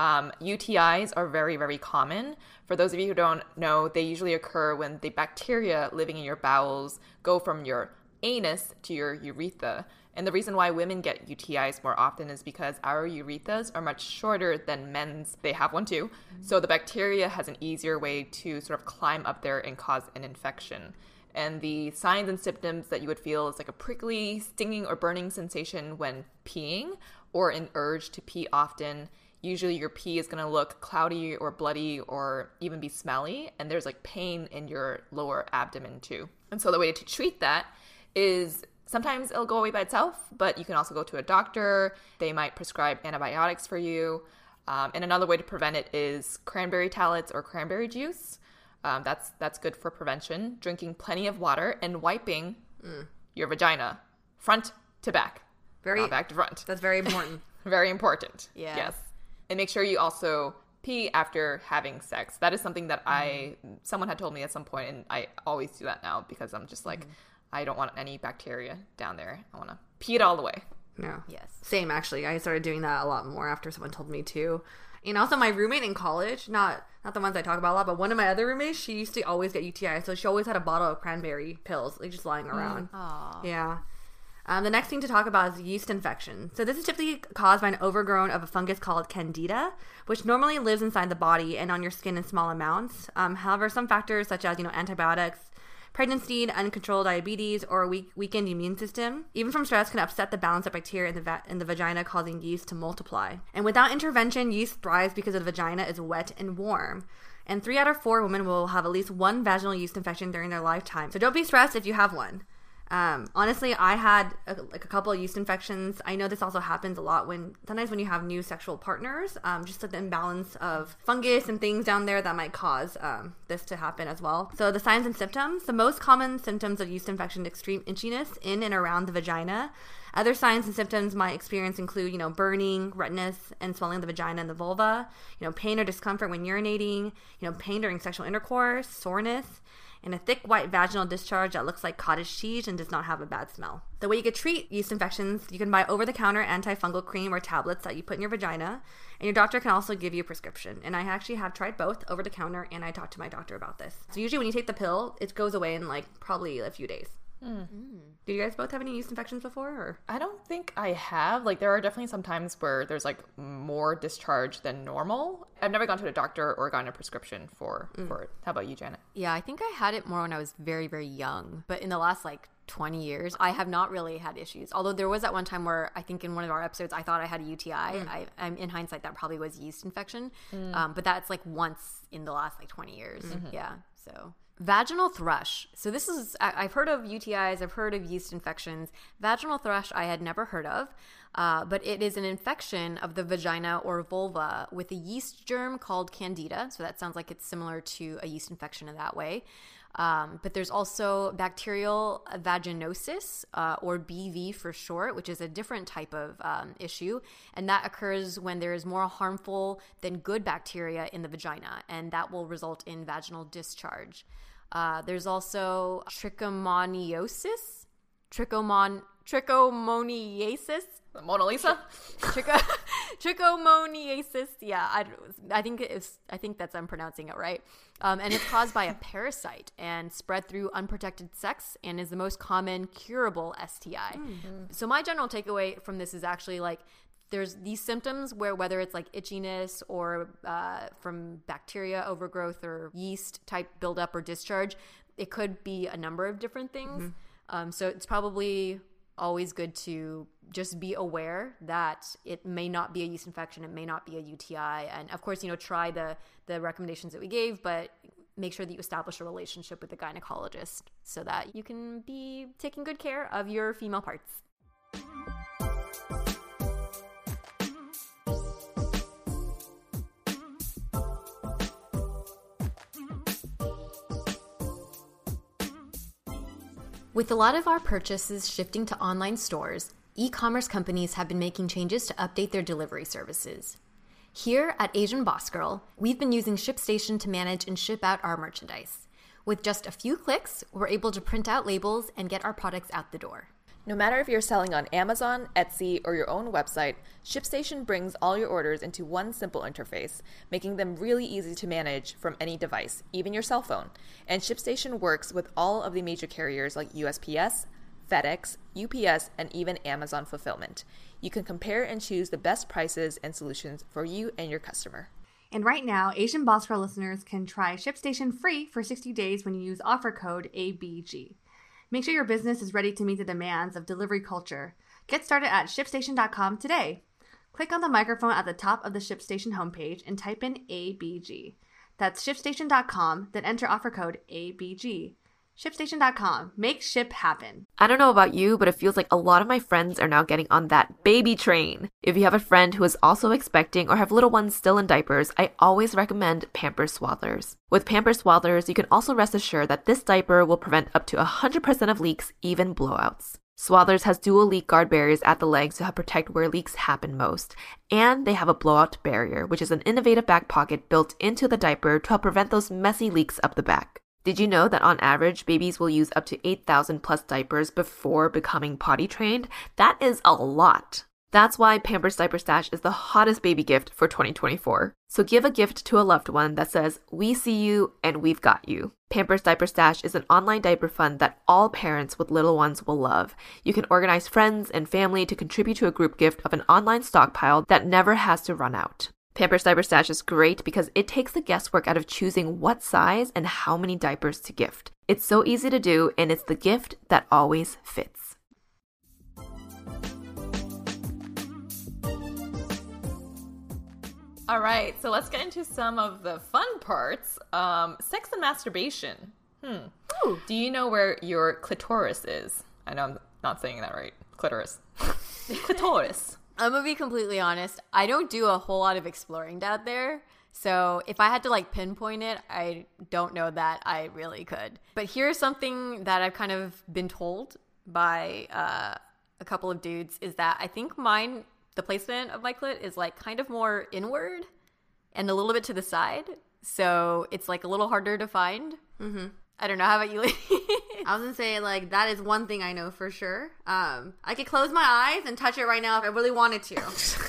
UTIs are very, very common. For those of you who don't know, they usually occur when the bacteria living in your bowels go from your anus to your urethra. And the reason why women get UTIs more often is because our urethras are much shorter than men's. They have one too. So the bacteria has an easier way to sort of climb up there and cause an infection. And the signs and symptoms that you would feel is like a prickly, stinging, or burning sensation when peeing, or an urge to pee often. Usually your pee is going to look cloudy or bloody or even be smelly. And there's like pain in your lower abdomen too. And so the way to treat that is sometimes it'll go away by itself, but you can also go to a doctor. They might prescribe antibiotics for you. And another way to prevent it is cranberry tablets or cranberry juice. That's good for prevention. Drinking plenty of water and wiping your vagina front to back. Not back to front. That's very important. Very important. Yeah. Yes. And make sure you also pee after having sex. That is something that someone had told me at some point, and I always do that now because I'm just like, I don't want any bacteria down there. I want to pee it all the way. No. Yes. Same, actually. I started doing that a lot more after someone told me to. And also my roommate in college, not the ones I talk about a lot, but one of my other roommates, she used to always get UTI. So she always had a bottle of cranberry pills, like just lying around. Yeah. The next thing to talk about is yeast infection. So this is typically caused by an overgrowth of a fungus called Candida, which normally lives inside the body and on your skin in small amounts. However, some factors such as, antibiotics, pregnancy, uncontrolled diabetes, or a weakened immune system, even from stress, can upset the balance of bacteria in the vagina, causing yeast to multiply. And without intervention, yeast thrives because the vagina is wet and warm. And 3 out of 4 women will have at least one vaginal yeast infection during their lifetime. So don't be stressed if you have one. Honestly, I had a couple of yeast infections. I know this also happens a lot sometimes when you have new sexual partners, just like the imbalance of fungus and things down there that might cause this to happen as well. So the signs and symptoms: the most common symptoms of yeast infection, extreme itchiness in and around the vagina. Other signs and symptoms my experience include, burning, redness, and swelling of the vagina and the vulva, pain or discomfort when urinating, pain during sexual intercourse, soreness, and a thick white vaginal discharge that looks like cottage cheese and does not have a bad smell. The way you could treat yeast infections: you can buy over-the-counter antifungal cream or tablets that you put in your vagina, and your doctor can also give you a prescription. And I actually have tried both, over-the-counter, and I talked to my doctor about this. So usually when you take the pill, it goes away in probably a few days. Did you guys both have any yeast infections before? Or? I don't think I have. There are definitely some times where there's more discharge than normal. I've never gone to a doctor or gotten a prescription for it. How about you, Janet? Yeah, I think I had it more when I was very, very young. But in the last 20 years, I have not really had issues. Although there was that one time where I think in one of our episodes, I thought I had a UTI. I'm in hindsight, that probably was yeast infection. But that's once in the last 20 years. Yeah. So vaginal thrush. So this is, I've heard of UTIs, I've heard of yeast infections. Vaginal thrush I had never heard of, but it is an infection of the vagina or vulva with a yeast germ called Candida. So that sounds like it's similar to a yeast infection in that way. But there's also bacterial vaginosis, or BV for short, which is a different type of issue. And that occurs when there is more harmful than good bacteria in the vagina, and that will result in vaginal discharge. There's also trichomoniasis. Trichomoniasis. Mona Lisa? Trichomoniasis. Yeah, I think that's, I'm pronouncing it right. And it's caused by a parasite and spread through unprotected sex and is the most common curable STI. So my general takeaway from this is actually there's these symptoms where whether it's itchiness or from bacteria overgrowth or yeast type buildup or discharge, it could be a number of different things. So it's probably always good to just be aware that it may not be a yeast infection, it may not be a UTI, and of course, try the recommendations that we gave, but make sure that you establish a relationship with the gynecologist so that you can be taking good care of your female parts. With a lot of our purchases shifting to online stores, e-commerce companies have been making changes to update their delivery services. Here at Asian Boss Girl, we've been using ShipStation to manage and ship out our merchandise. With just a few clicks, we're able to print out labels and get our products out the door. No matter if you're selling on Amazon, Etsy, or your own website, ShipStation brings all your orders into one simple interface, making them really easy to manage from any device, even your cell phone. And ShipStation works with all of the major carriers like USPS, FedEx, UPS, and even Amazon Fulfillment. You can compare and choose the best prices and solutions for you and your customer. And right now, Asian Boss Girl listeners can try ShipStation free for 60 days when you use offer code ABG. Make sure your business is ready to meet the demands of delivery culture. Get started at ShipStation.com today. Click on the microphone at the top of the ShipStation homepage and type in ABG. That's ShipStation.com, then enter offer code ABG. ShipStation.com. Make ship happen. I don't know about you, but it feels like a lot of my friends are now getting on that baby train. If you have a friend who is also expecting or have little ones still in diapers, I always recommend Pampers Swaddlers. With Pampers Swaddlers, you can also rest assured that this diaper will prevent up to 100% of leaks, even blowouts. Swaddlers has dual leak guard barriers at the legs to help protect where leaks happen most. And they have a blowout barrier, which is an innovative back pocket built into the diaper to help prevent those messy leaks up the back. Did you know that on average, babies will use up to 8,000 plus diapers before becoming potty trained? That is a lot. That's why Pampers Diaper Stash is the hottest baby gift for 2024. So give a gift to a loved one that says, "We see you and we've got you." Pampers Diaper Stash is an online diaper fund that all parents with little ones will love. You can organize friends and family to contribute to a group gift of an online stockpile that never has to run out. Pampers Diaper Stash is great because it takes the guesswork out of choosing what size and how many diapers to gift. It's so easy to do, and it's the gift that always fits. All right, so let's get into some of the fun parts. Sex and masturbation. Do you know where your clitoris is? I know I'm not saying that right. Clitoris. Clitoris. I'm gonna be completely honest. I don't do a whole lot of exploring down there. So if I had to like pinpoint it, I don't know that I really could. But here's something that I've kind of been told by a couple of dudes is that I think the placement of my clit is like kind of more inward and a little bit to the side. So it's like a little harder to find. Mm-hmm. I don't know. How about you, lady? I was gonna say, like, that is one thing I know for sure. I could close my eyes and touch it right now if I really wanted to.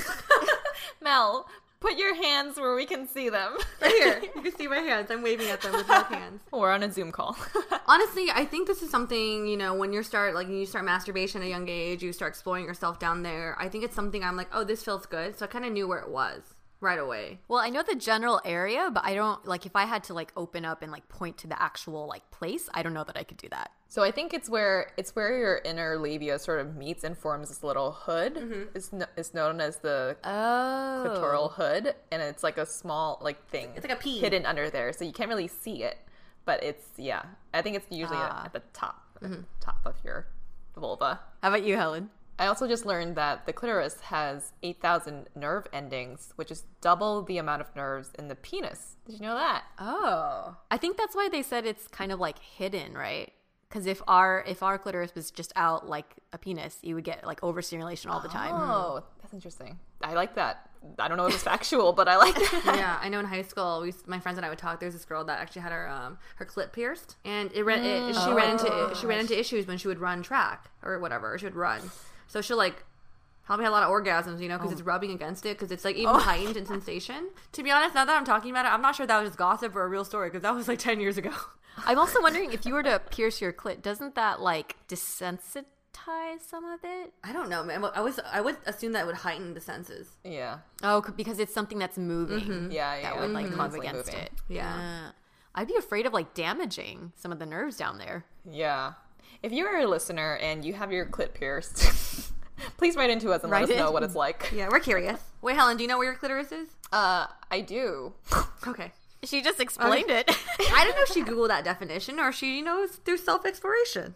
Mel, put your hands where we can see them. Right here. You can see my hands. I'm waving at them with both hands. We're on a Zoom call. Honestly, I think this is something, when you start masturbation at a young age, you start exploring yourself down there. I think it's something I'm like, oh, this feels good. So I kind of knew where it was right away. Well, I know the general area, but I don't, like, if I had to, like, open up and, like, point to the actual, like, place, I don't know that I could do that. So I think it's where your inner labia sort of meets and forms this little hood. Mm-hmm. It's known as the clitoral hood, and it's like a small, like, thing. It's like a pea. Hidden under there, so you can't really see it. But it's, yeah, I think it's usually at the top, top of your vulva. How about you, Helen? I also just learned that the clitoris has 8,000 nerve endings, which is double the amount of nerves in the penis. Did you know that? Oh. I think that's why they said it's kind of like hidden, right? Because if our clitoris was just out like a penis, you would get like overstimulation all the time. Oh, that's interesting. I like that. I don't know if it's factual, but I like that. Yeah, I know in high school, my friends and I would talk. There's this girl that actually had her clit pierced, and she ran into issues when she would run track or whatever. Or she would run. So she'll, like, probably have a lot of orgasms, because it's rubbing against it, because it's, like, even heightened in sensation. To be honest, now that I'm talking about it, I'm not sure that was just gossip or a real story, because that was, like, 10 years ago. I'm also wondering, if you were to pierce your clit, doesn't that, like, desensitize some of it? I don't know, man. I would assume that it would heighten the senses. Yeah. Oh, because it's something that's moving. Mm-hmm. Yeah. That would, like, move against moving. it. Yeah. I'd be afraid of, like, damaging some of the nerves down there. Yeah. If you're a listener and you have your clit pierced, please write into us and let us know what it's like. Yeah, we're curious. Wait, Helen, do you know where your clitoris is? I do. Okay. She just explained it. I don't know if she Googled that definition or she, through self-exploration.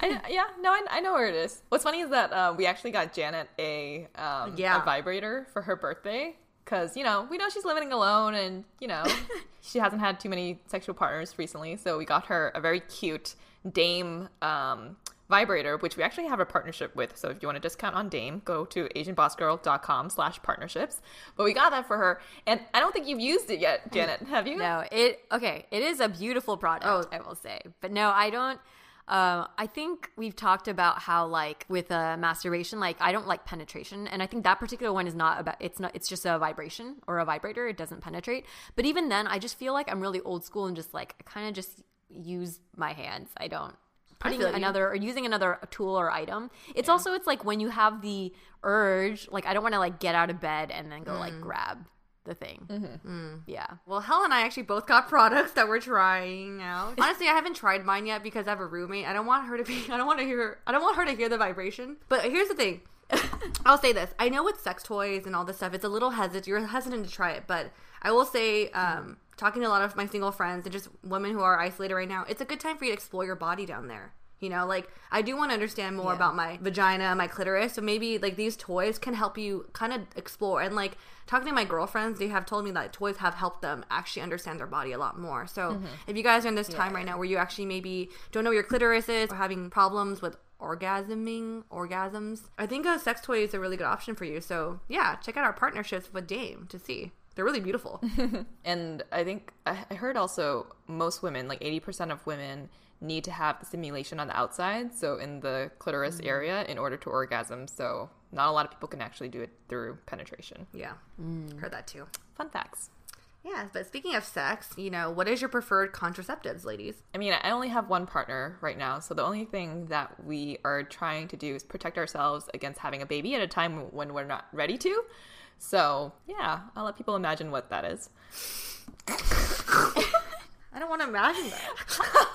I know where it is. What's funny is that we actually got Janet a vibrator for her birthday. Because, we know she's living alone and, she hasn't had too many sexual partners recently. So we got her a very cute Dame vibrator, which we actually have a partnership with. So if you want a discount on Dame, go to asianbossgirl.com/partnerships. But we got that for her. And I don't think you've used it yet, Janet. Have you? No. It is a beautiful product, I will say. But no, I don't. I think we've talked about how like with masturbation, like I don't like penetration, and I think that particular one is not about. It's just a vibration or a vibrator. It doesn't penetrate. But even then, I just feel like I'm really old school and just like I kind of just use my hands. I don't putting another or using another tool or item. It's also it's like when you have the urge, like I don't want to like get out of bed and then go like grab the thing. Yeah. Well, Helen and I actually both got products that we're trying out. Honestly, I haven't tried mine yet because I have a roommate. I don't want her to hear the vibration. But here's the thing. I'll say this. I know with sex toys and all this stuff, it's a little hesitant. You're hesitant to try it, but I will say, talking to a lot of my single friends and just women who are isolated right now, it's a good time for you to explore your body down there. You know, like, I do want to understand more about my vagina, my clitoris, so maybe, like, these toys can help you kind of explore. And, like, talking to my girlfriends, they have told me that toys have helped them actually understand their body a lot more. So, if you guys are in this time right now where you actually maybe don't know where your clitoris is or having problems with orgasms, I think a sex toy is a really good option for you. So, yeah, check out our partnerships with Dame to see. They're really beautiful. And I think I heard also most women, like 80% of women, need to have the stimulation on the outside, so in the clitoris area, in order to orgasm. So not a lot of people can actually do it through penetration. Yeah. Heard that too. Fun facts. Yeah, but speaking of sex, you know, what is your preferred contraceptives, ladies? I mean, I only have one partner right now, so the only thing that we are trying to do is protect ourselves against having a baby at a time when we're not ready to. So, yeah, I'll let people imagine what that is. I don't want to imagine that.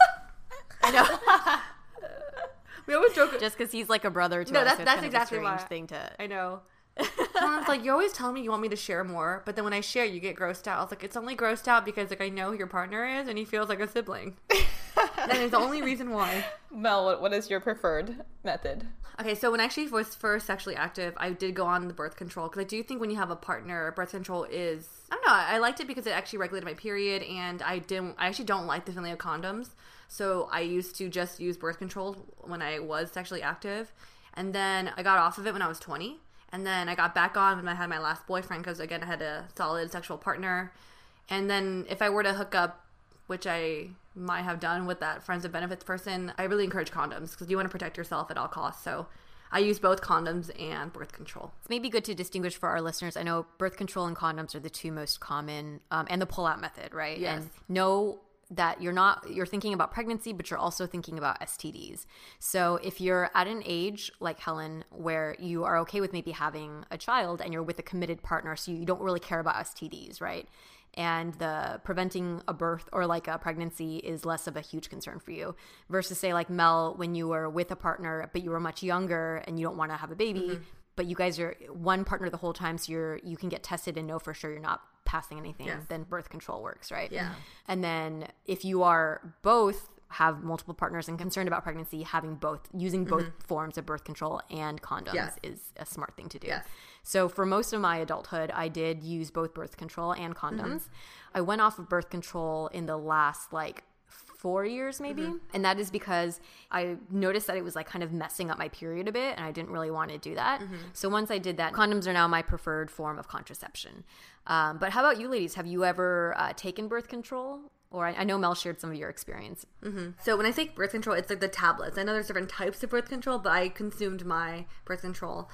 I know. We always joke. Just because he's like a brother to us. That's exactly a strange thing to. I know. Someone's like, you always tell me you want me to share more, but then when I share, you get grossed out. I was like, it's only grossed out because like I know who your partner is, and he feels like a sibling. That is the only reason why. Mel, what is your preferred method? Okay, so when I actually was first sexually active, I did go on the birth control because I do think when you have a partner, birth control is, I don't know, I liked it because it actually regulated my period, and I actually don't like the feeling of condoms. So I used to just use birth control when I was sexually active, and then I got off of it when I was 20, and then I got back on when I had my last boyfriend because, again, I had a solid sexual partner. And then if I were to hook up, which I might have done with that friends with benefits person, I really encourage condoms because you want to protect yourself at all costs. So I use both condoms and birth control. It's maybe good to distinguish for our listeners. I know birth control and condoms are the two most common, and the pull-out method, right? Yes. And know that you're thinking about pregnancy, but you're also thinking about STDs. So if you're at an age like Helen where you are okay with maybe having a child and you're with a committed partner, so you don't really care about STDs, right? And the preventing a birth or like a pregnancy is less of a huge concern for you versus say like Mel, when you were with a partner, but you were much younger and you don't want to have a baby, but you guys are one partner the whole time. So you can get tested and know for sure you're not passing anything. Then birth control works, right? Yeah. And then if you are both have multiple partners and concerned about pregnancy, having both, using both forms of birth control and condoms is a smart thing to do. Yes. So for most of my adulthood, I did use both birth control and condoms. I went off of birth control in the last like 4 years maybe. And that is because I noticed that it was like kind of messing up my period a bit and I didn't really want to do that. So once I did that, condoms are now my preferred form of contraception. But how about you ladies? Have you ever taken birth control? Or I know Mel shared some of your experience. So when I say birth control, it's like the tablets. I know there's different types of birth control, but I consumed my birth control.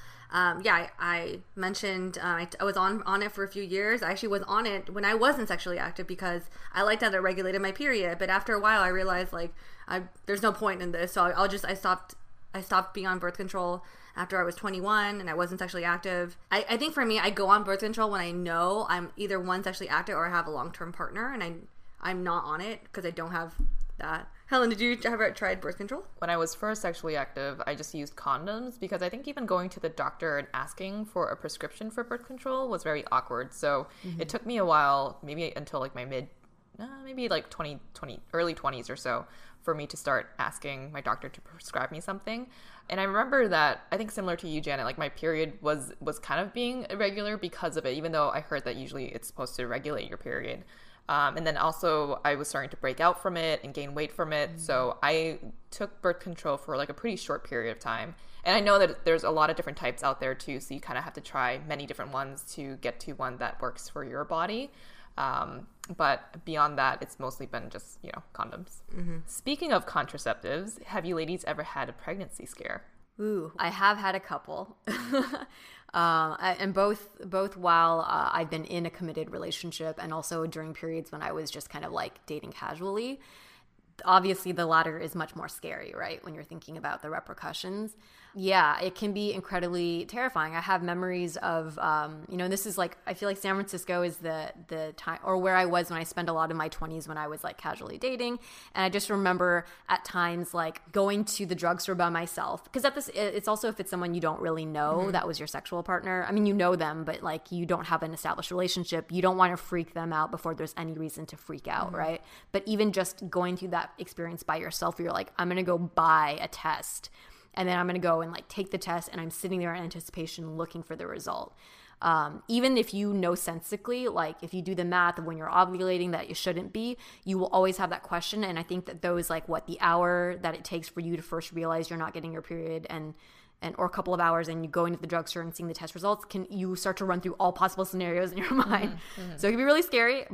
I mentioned I was on it for a few years. I actually was on it when I wasn't sexually active because I liked that it regulated my period. But after a while, I realized like there's no point in this. So I stopped being on birth control after I was 21 and I wasn't sexually active. I think for me, I go on birth control when I know I'm either one sexually active or I have a long-term partner, and I'm not on it because I don't have that. Helen, did you ever tried birth control? When I was first sexually active, I just used condoms because I think even going to the doctor and asking for a prescription for birth control was very awkward. So it took me a while, maybe until like my maybe like 20, early 20s or so, for me to start asking my doctor to prescribe me something. And I remember that, I think similar to you, Janet, like my period was kind of being irregular because of it, even though I heard that usually it's supposed to regulate your period. And then also I was starting to break out from it and gain weight from it. So I took birth control for like a pretty short period of time. And I know that there's a lot of different types out there too. So you kind of have to try many different ones to get to one that works for your body. But beyond that, it's mostly been just, condoms. Speaking of contraceptives, have you ladies ever had a pregnancy scare? Ooh, I have had a couple. And both while I've been in a committed relationship and also during periods when I was just kind of like dating casually. Obviously, the latter is much more scary, right? When you're thinking about the repercussions. Yeah, it can be incredibly terrifying. I have memories of, this is like, I feel like San Francisco is the time, or where I was when I spent a lot of my 20s when I was like casually dating. And I just remember at times like going to the drugstore by myself. Because it's also if it's someone you don't really know, that was your sexual partner. I mean, you know them, but like you don't have an established relationship. You don't want to freak them out before there's any reason to freak out, right? But even just going through that experience by yourself, where you're like, I'm going to go buy a test. And then I'm going to go and like take the test, and I'm sitting there in anticipation looking for the result. Even if you know sensically, like if you do the math of when you're ovulating that you shouldn't be, you will always have that question. And I think that those like the hour that it takes for you to first realize you're not getting your period or a couple of hours and you go into the drugstore and seeing the test results, you start to run through all possible scenarios in your mind. So it can be really scary,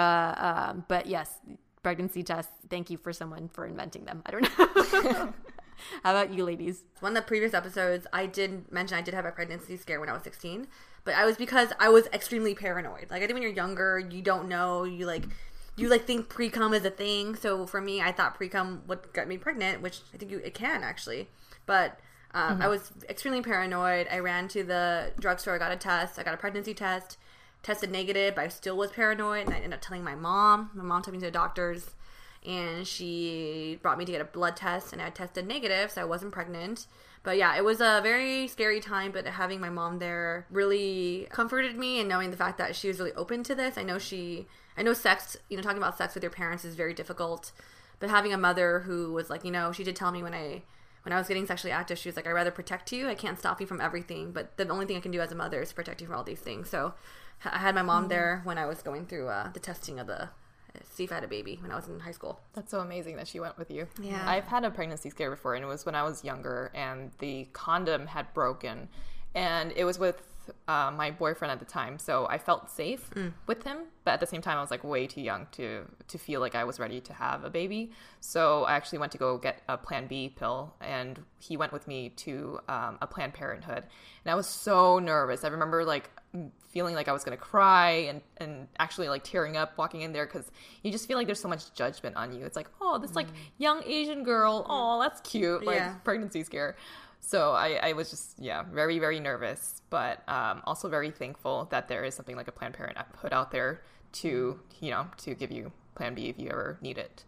but yes, pregnancy tests, thank you for someone for inventing them. I don't know. How about you ladies? One of the previous episodes, I did mention I did have a pregnancy scare when I was 16, but I was because I was extremely paranoid. Like, I think when you're younger, you don't know, you think pre-cum is a thing. So for me, I thought pre-cum would get me pregnant, which I think it can actually. But I was extremely paranoid. I ran to the drugstore, I got a test, I got a pregnancy test, tested negative, but I still was paranoid, and I ended up telling my mom. My mom took me to the doctor's, and she brought me to get a blood test, and I tested negative, so I wasn't pregnant. But yeah, it was a very scary time, but having my mom there really comforted me, and knowing the fact that she was really open to this. I know sex, talking about sex with your parents is very difficult, but having a mother who was like, she did tell me when I was getting sexually active, she was like, I'd rather protect you. I can't stop you from everything, but the only thing I can do as a mother is protect you from all these things. So I had my mom there when I was going through the testing of see if I had a baby when I was in high school. That's so amazing that she went with you. Yeah. I've had a pregnancy scare before, and it was when I was younger, and the condom had broken, and it was with my boyfriend at the time, so I felt safe with him, but at the same time I was like way too young to feel like I was ready to have a baby. So I actually went to go get a Plan B pill, and he went with me to a Planned Parenthood, and I was so nervous. I remember like feeling like I was gonna cry and actually like tearing up walking in there, because you just feel like there's so much judgment on you. It's like, oh, this like young Asian girl, oh, that's cute, like pregnancy scare. So I was just, very, very nervous, but also very thankful that there is something like a Planned Parenthood out there to give you Plan B if you ever need it.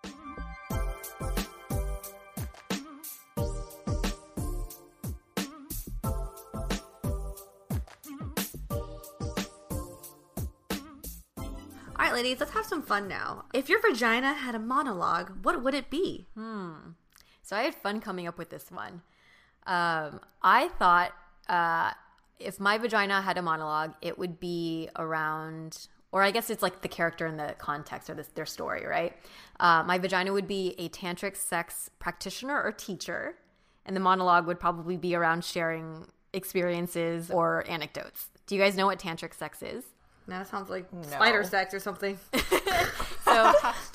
All right, ladies, let's have some fun now. If your vagina had a monologue, what would it be? So I had fun coming up with this one. I thought if my vagina had a monologue, it would be around, or I guess it's like the character in the context or their story, right? My vagina would be a tantric sex practitioner or teacher, and the monologue would probably be around sharing experiences or anecdotes. Do you guys know what tantric sex is? No, that sounds like spider sex or something. So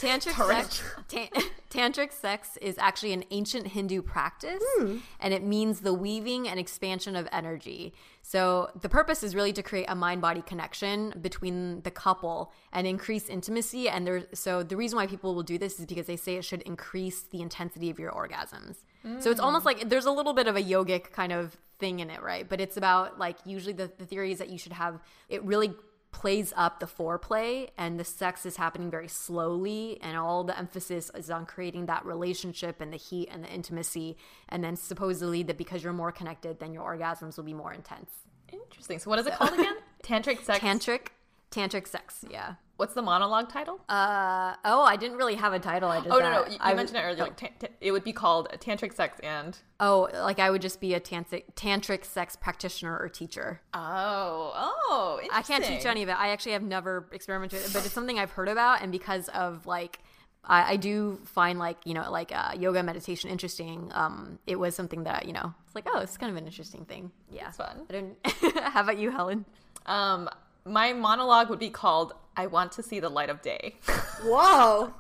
tantric sex is actually an ancient Hindu practice, and it means the weaving and expansion of energy. So the purpose is really to create a mind-body connection between the couple and increase intimacy. And so the reason why people will do this is because they say it should increase the intensity of your orgasms. So it's almost like there's a little bit of a yogic kind of thing in it, right? But it's about like usually the theory is that you should have it really plays up the foreplay, and the sex is happening very slowly, and all the emphasis is on creating that relationship and the heat and the intimacy, and then supposedly that because you're more connected, then your orgasms will be more intense. Interesting. So what is it called again? Tantric sex? Tantric sex, yeah. What's the monologue title? I didn't really have a title. I just You mentioned it earlier. Like it would be called Tantric Sex and... like I would just be a tantric sex practitioner or teacher. Oh, interesting. I can't teach any of it. I actually have never experimented with it, but it's something I've heard about, and because of like... I do find yoga meditation interesting. It was something that, it's like, oh, it's kind of an interesting thing. Yeah. It's fun. How about you, Helen? My monologue would be called I want to see the light of day. Whoa.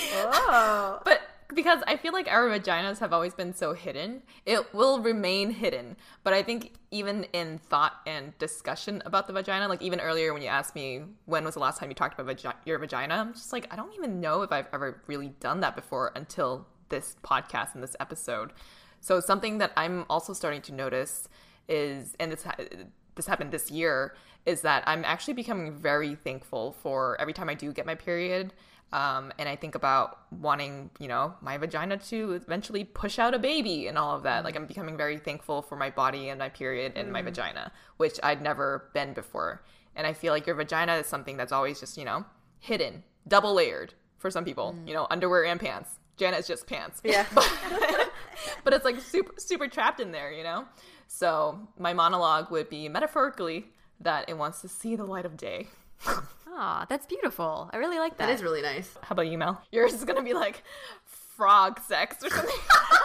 But because I feel like our vaginas have always been so hidden, it will remain hidden. But I think even in thought and discussion about the vagina, like even earlier when you asked me when was the last time you talked about your vagina, I'm just like, I don't even know if I've ever really done that before until this podcast and this episode. So something that I'm also starting to notice is, and this happened this year, is that I'm actually becoming very thankful for every time I do get my period. And I think about wanting, my vagina to eventually push out a baby and all of that. Like, I'm becoming very thankful for my body and my period and my vagina, which I'd never been before. And I feel like your vagina is something that's always just, hidden, double layered for some people, underwear and pants. Janet is just pants. Yeah. But it's like super, super trapped in there, So my monologue would be metaphorically that it wants to see the light of day. Aw, that's beautiful. I really like that. That is really nice. How about you, Mel? Yours is gonna be like frog sex or something.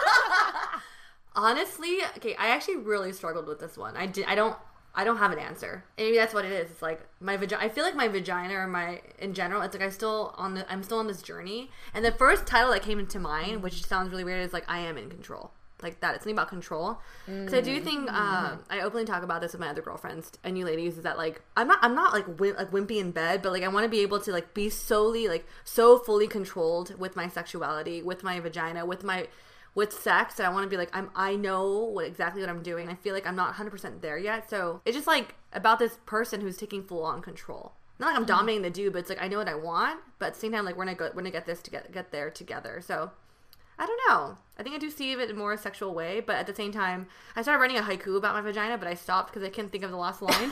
Honestly, okay, I actually really struggled with this one. I don't have an answer. And maybe that's what it is. It's like my vagina. I feel like my vagina, or in general, it's like I'm still on this journey. And the first title that came into mind, which sounds really weird, is like I am in control. Like that. It's something about control. Because I do think I openly talk about this with my other girlfriends and you ladies. Is that like I'm not like wimpy in bed, but like I want to be able to like be so fully controlled with my sexuality, with my vagina, with sex, and I want to be like I know exactly what I'm doing. I feel like I'm not 100% there yet. So it's just like about this person who's taking full on control. Not like I'm dominating the dude, but it's like I know what I want. But at the same time, like we're gonna get this to get there together. So I don't know. I think I do see it in a more sexual way, but at the same time, I started writing a haiku about my vagina, but I stopped because I couldn't think of the last line.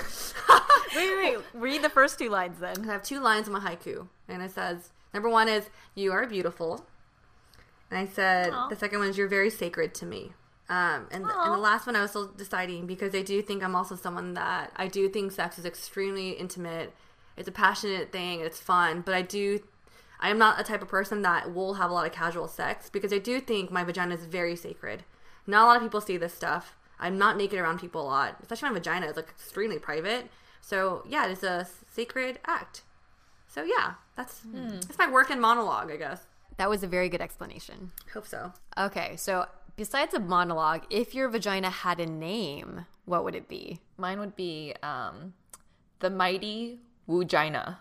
Wait. Read the first 2 lines then. I have 2 lines in my haiku, and it says, number 1 is, you are beautiful. And I said, the second one is, you're very sacred to me. And the last one I was still deciding, because I do think I'm also someone that, I do think sex is extremely intimate. It's a passionate thing, it's fun, but I am not a type of person that will have a lot of casual sex, because I do think my vagina is very sacred. Not a lot of people see this stuff. I'm not naked around people a lot, especially my vagina is like extremely private. So yeah, it's a sacred act. So yeah, that's my work and monologue, I guess. That was a very good explanation. Hope so. Okay, so besides a monologue, if your vagina had a name, what would it be? Mine would be the mighty Woogina.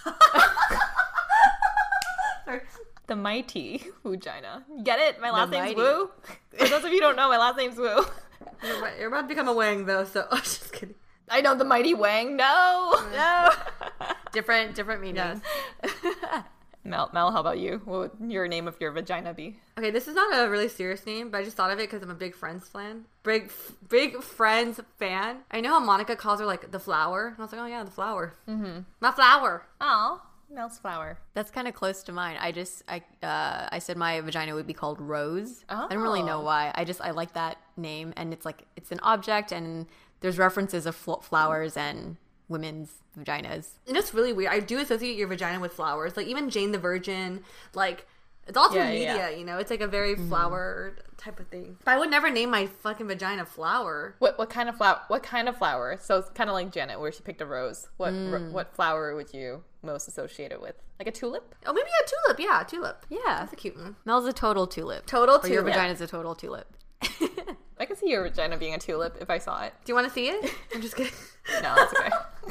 The mighty Woogina. Get it? My last name's Woo. For those of you who don't know, my last name's Woo. You're about to become a Wang, though, so I'm just kidding. I know, the mighty Wang. No. Different meanings. Yes. Mel, how about you? What would your name of your vagina be? Okay, this is not a really serious name, but I just thought of it because I'm a big Friends fan. Big Friends fan. I know how Monica calls her, like, the flower. And I was like, oh, yeah, the flower. Mm-hmm. My flower. Oh, Mel's flower. That's kind of close to mine. I said my vagina would be called Rose. Oh. I don't really know why. I like that name, and it's like it's an object, and there's references of flowers and women's vaginas. And it's really weird. I do associate your vagina with flowers. Like even Jane the Virgin, like it's all through media, It's like a very flower type of thing. But I would never name my fucking vagina Flower. What kind of flower? What kind of flower? So it's kind of like Janet, where she picked a rose. What flower would you most associate it with? Like a tulip? Oh, maybe a tulip. Yeah, a tulip. Yeah, that's a cute one. Mel's a total tulip. Total tulip. Or your vagina's a total tulip. I can see your vagina being a tulip if I saw it. Do you want to see it? I'm just kidding. No, that's okay.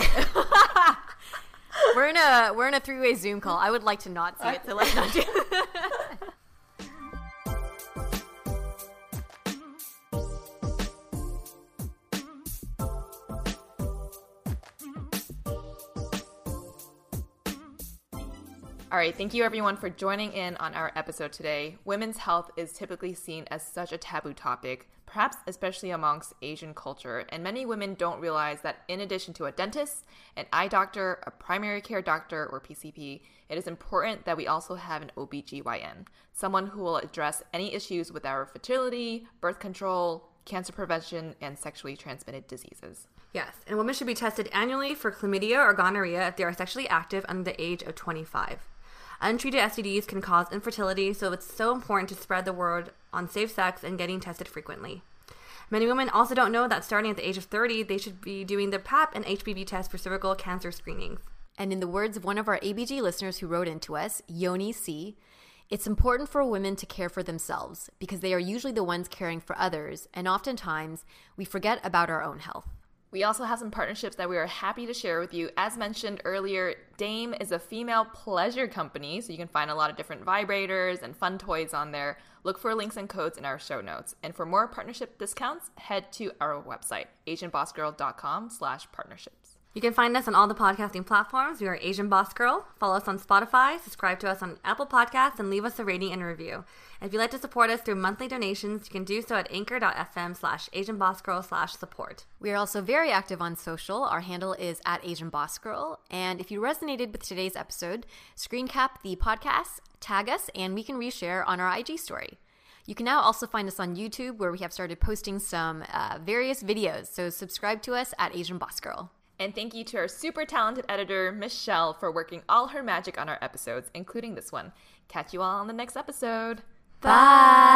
We're in a 3-way Zoom call. I would like to not see it, so let's not do it. All right, thank you everyone for joining in on our episode today. Women's health is typically seen as such a taboo topic, perhaps especially amongst Asian culture, and many women don't realize that in addition to a dentist, an eye doctor, a primary care doctor, or PCP, it is important that we also have an OBGYN, someone who will address any issues with our fertility, birth control, cancer prevention, and sexually transmitted diseases. Yes, and women should be tested annually for chlamydia or gonorrhea if they are sexually active under the age of 25. Untreated STDs can cause infertility, so it's so important to spread the word on safe sex and getting tested frequently. Many women also don't know that starting at the age of 30, they should be doing their PAP and HPV test for cervical cancer screenings. And in the words of one of our ABG listeners who wrote into us, Yoni C., it's important for women to care for themselves because they are usually the ones caring for others, and oftentimes we forget about our own health. We also have some partnerships that we are happy to share with you. As mentioned earlier, Dame is a female pleasure company, so you can find a lot of different vibrators and fun toys on there. Look for links and codes in our show notes. And for more partnership discounts, head to our website, asianbossgirl.com/partnerships. You can find us on all the podcasting platforms. We are Asian Boss Girl. Follow us on Spotify, subscribe to us on Apple Podcasts, and leave us a rating and review. And if you'd like to support us through monthly donations, you can do so at anchor.fm/AsianBossGirl/support. We are also very active on social. Our handle is @AsianBossGirl. And if you resonated with today's episode, screen cap the podcast, tag us, and we can reshare on our IG story. You can now also find us on YouTube, where we have started posting some various videos. So subscribe to us at Asian Boss Girl. And thank you to our super talented editor, Michelle, for working all her magic on our episodes, including this one. Catch you all on the next episode. Bye!